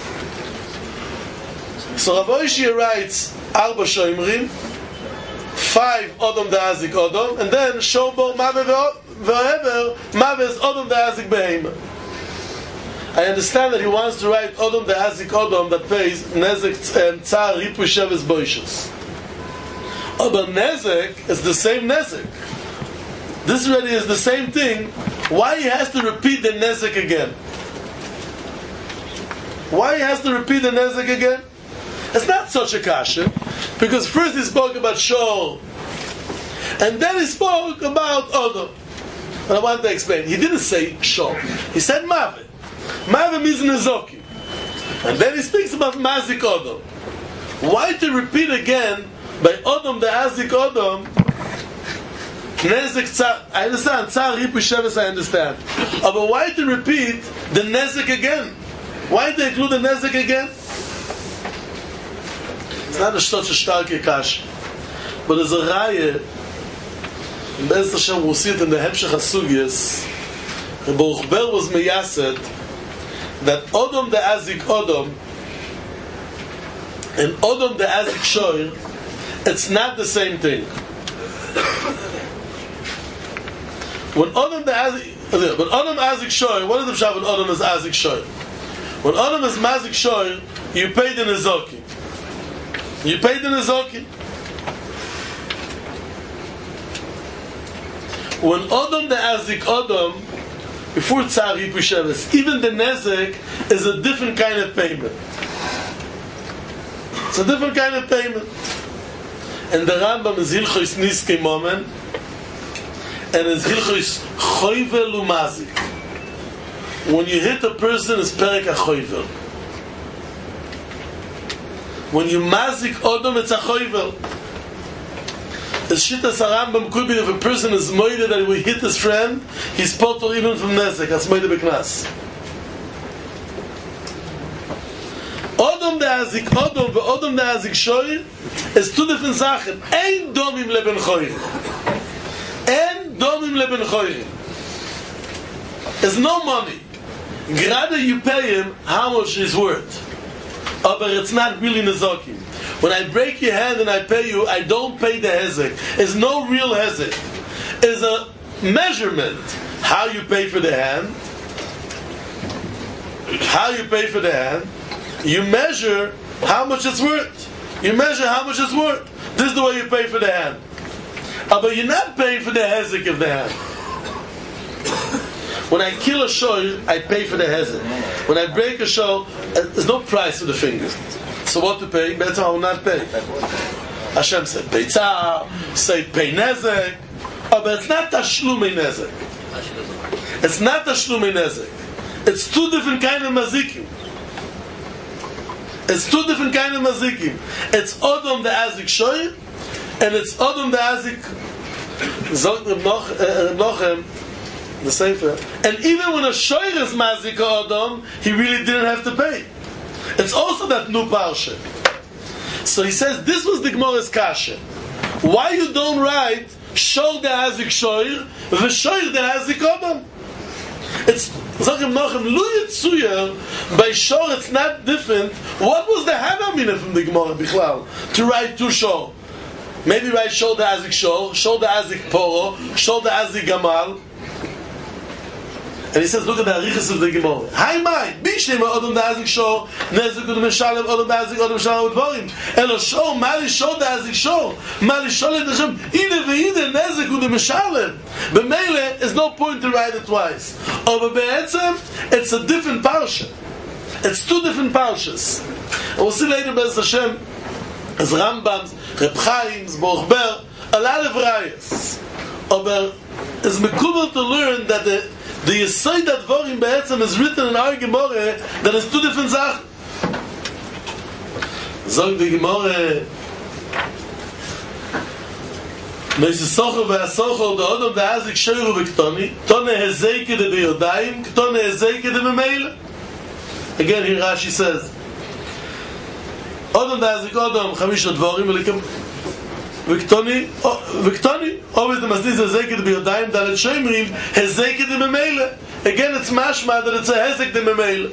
So Rav Oishia writes arba shoymrim, five odom the azik odom, and then shombo mave ve'ohever mave is odom the azik behema. I understand that he wants to write odom the azik odom that pays nezek tzar ripu sheves boishes. Oh, but Nezek is the same Nezek. This already is the same thing. Why he has to repeat the Nezek again? Why he has to repeat the Nezek again? It's not such a kasha, because first he spoke about Shor, and then he spoke about Odom. And I want to explain. He didn't say Shor. He said Mave. Mave means Nezoki. And then he speaks about Mazik Odom. Why to repeat again By Odom, the Azik Odom, Nezek Tzar, I understand, Tzar Ripu Sheves, I understand. Uh, but why to repeat the Nezek again? Why to include the Nezek again? It's not a such a starke kash, but there's a Reihe, in Be'ez Hashem, we'll see it in the Hemshech HaSugyas, the Baruch Ber was meyased, that Odom the Azik Odom, and Odom the Azik Shoir, it's not the same thing. When Odom the Azik, when Odom Azik Shoir, what is the pshat when Odom is Azik Shoir? When Odom is Mazik Shoir, you pay the Nezoki. You pay the Nezoki. When Odom the Azik Odom, before Tzar Ripu Sheves, even the Nezek is a different kind of payment. It's a different kind of payment. And the Rambam is Hilchos Niskei Momen, and is Hilchos Choyvel Umazik. When you hit a person, it's Perek HaChoyvel. When you mazik Odom, it's a Choyvel. As Shittas HaRambam could be if a person is moide that he will hit his friend, he's potter even from Nezek. That's moide Beknas. Odom the Azik Odom ve Odom the Azik Shoir is two different Sachen. Ein domim leben choyrim. Ein domim leben choyrim. There's no money. Gerade you pay him how much he's worth. But it's not really Nezokim. When I break your hand and I pay you, I don't pay the hezek. It's no real hezek. It's a measurement. How you pay for the hand. How you pay for the hand. You measure how much it's worth. You measure how much it's worth. This is the way you pay for the hand. But you're not paying for the hezek of the hand. When I kill a shoy, I pay for the hezek. When I break a show, there's no price for the fingers. So what to pay? Better I will not pay. Hashem said pay tzar, say pay nezek. Oh, but it's not tashlumei nezek. It's not tashlumei nezek. It's two different kind of mazikim. It's two different kind of mazikim. It's Odom the Azik Shoy, and it's Odom the Azik Zog Nochem, the Sefer. And even when a Shoy is Mazik Odom, he really didn't have to pay. It's also that new parsha. So he says this was the Gemara's kasha. Why you don't write Shor the Azik Shoy, v'Shoy the Azik Odom? It's Zogim Nochem Lu Yitzuyer by Shor. It's not different. What was the Hanamina from the Gemara Bichlal to write two Shor? Maybe write Shor the Azik Shor, Shor the Azik Poro, Shor the Azik Gamal. And he says, look at the Arichas of the Gemara. Hi mai, Bishnei Odom the Azik Shor, Nezek Udom Meshalem Odom the Azik Odom Meshalem Udvorim. Elo Shor, Mali Shor the Azik Shor, Mali Shor the Hashem. Ine ve'ine Nezek Udom Meshalem. B'meile, there's no point to write it twice. Over Be'etzem, it's a different parsha. It's two different parshas. And we'll see later, Be'ez Hashem, as Rambam's, Reb Chaim's, Baruch Ber, a lot of rayas. Over, it's mekubal to learn that the The Yesod Advarim Be'etzem is written in our Gemara that is two different Sachen. Zog the Gemara Meis Socher ve'asocher the Odom the Azik Shoyru v'Ktoni Tone Hezeike de Beyodayim Ktone Hezeike de Memeile. Again here Rashi says Odom the Azik Odom Chamish Advarim V'likem Victoni, Victoni, always the Masnis Hezek the Biyodayim Dalet Shemrim Hezek the Memele. Again, it's mashma that it's a Hezek the Memele.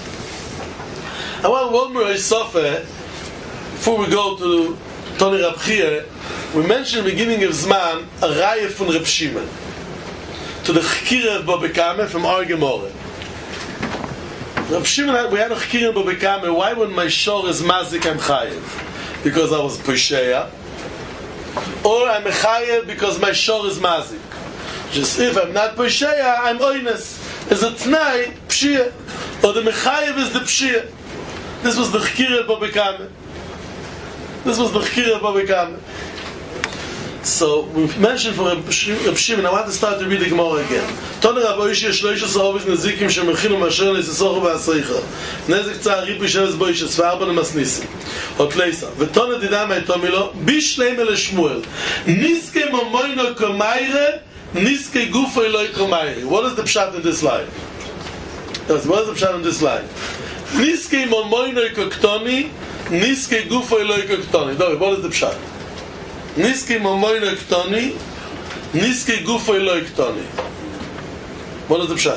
I want one more Sofer before we go to Tony Rab Chia. We mentioned in the beginning of Zman a Raya from Reb Shimon to the Chkira of Bobekame from our Gemara. Reb Shimon, we had a Chkira of Bobekame. Why when my shor is Mazik I'm Chayev? Because I was Posheya. Or I'm a chayev because my shor is mazik. Just if I'm not posheya, I'm oines. Is a tnai pshia, or the mechayev is the pshia. This was the chkira b'bekame. This was the chkira b'bekame. So we mentioned for Reb Shimon. I want to start to read the Gemara again. Toner Rabbi Yishia shloisha sahovis nezikim shemechinu masher nezisochu v'asreicha. Nezik tzar ripu sheves boishes v'arba nemasnisim. Ot leisa. Vetone didam etomilo bishleim el Shmuel. Niske momoino komayre, niske gufo eloi komayre. What is the pshat in this line? Yes, what is the pshat in this line? Niske momoino koktoni, niske gufo eloi koktoni. No, what is the pshat? Niske momoino koktoni, niske gufo eloi koktoni. What is the pshat?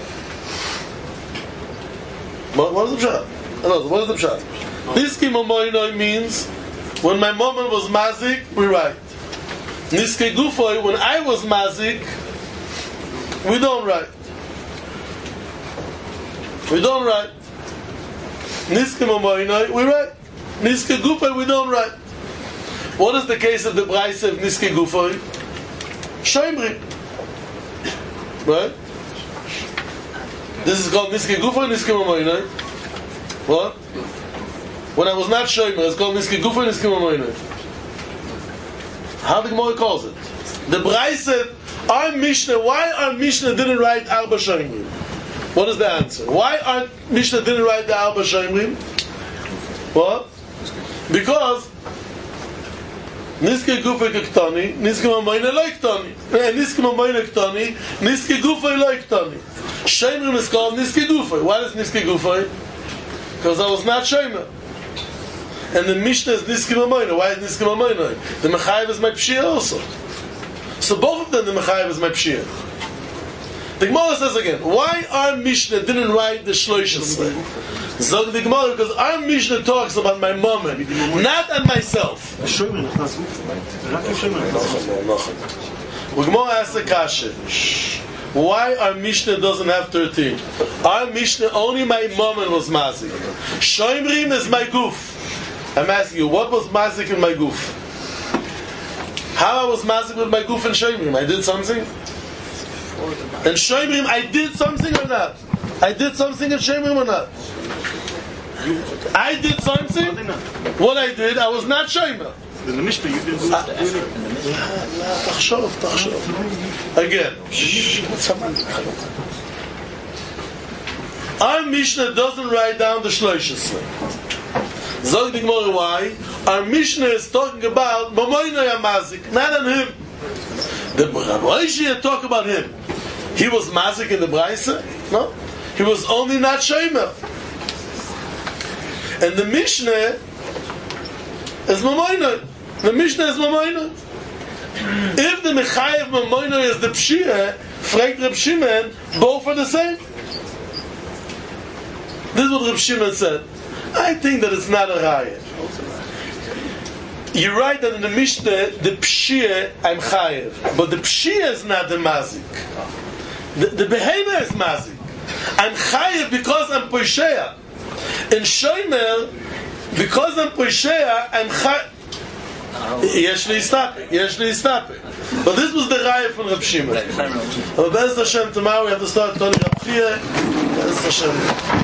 What, what is the pshat? No, what is the pshat? Niske momoino means when my mama was mazik, we write. Niske gufo, when I was mazik, we don't write. We don't write. Niske momoino, we write. Niske gufo, we don't write. What is the case of the Braise of Niske gufo? Shoimri. Right? This is called Niske gufo, Niske momoino. What? When I was not Shomer, it's called Niske gufo, Niske momoino. How the Gemara calls it? The Braise said, our Mishnah, why our Mishnah didn't write Arba Shoimrim? What is the answer? Why our Mishnah didn't write the Arba Shoimrim? What? Because Niske gufo kektoni, Niske momoino lo kektoni. Niske momoino kektoni, Niske gufo lo kektoni. Shoimrim is called Niske gufo. Why is Niske gufo? Because I was not Shomer. And the Mishnah is Niske momoino. Why is Niske momoino? The Mechayev is my Pshia also. So both of them, the Mechayev is my Pshia. The Gemara says again, why our Mishnah didn't write the Shloishes? Zog the Gemara, because our Mishnah talks about my mom, not on myself. The Gemara asks a kasha. Why our Mishnah doesn't have thirteen? Our Mishnah, only my mom was mazik. Shoimrim is my goof. I'm asking you, what was mazik in my goof? How I was mazik with my goof and Shoimrim? I did something? And Shoimrim, I did something or not? I did something in Shoimrim or not? I did something? What I did, I was not Shomer. In the Mishnah, you didn't do תחשוב, תחשוב. Again. Our Mishnah doesn't write down the Shloishes. Zog the Gemara why? Our Mishnah is talking about Momoino Yamazik, not on him. The Rashi talk about him. He was Mazik in the Braise? No. He was only not Shomer. And the Mishnah is Momoino. The Mishnah is Momoino. If the Mechayev Momoino is the Pshia, Frank Reb Shimon, both are the same. This is what Reb Shimon said. I think that it's not a Raya. You're right that in the Mishnah, the Pshia, I'm Chayev. But the Pshia is not the Mazik. The, the Behema is Mazik. I'm Chayev because I'm Poshea. In Shomer, because I'm Poshea, I'm Chayev. Yesh li istape, yesh li istape. But this was the Raya from Reb Shimon. But Be'ez Hashem, tomorrow we have to start Tony Rab Chia. Be'ez Hashem.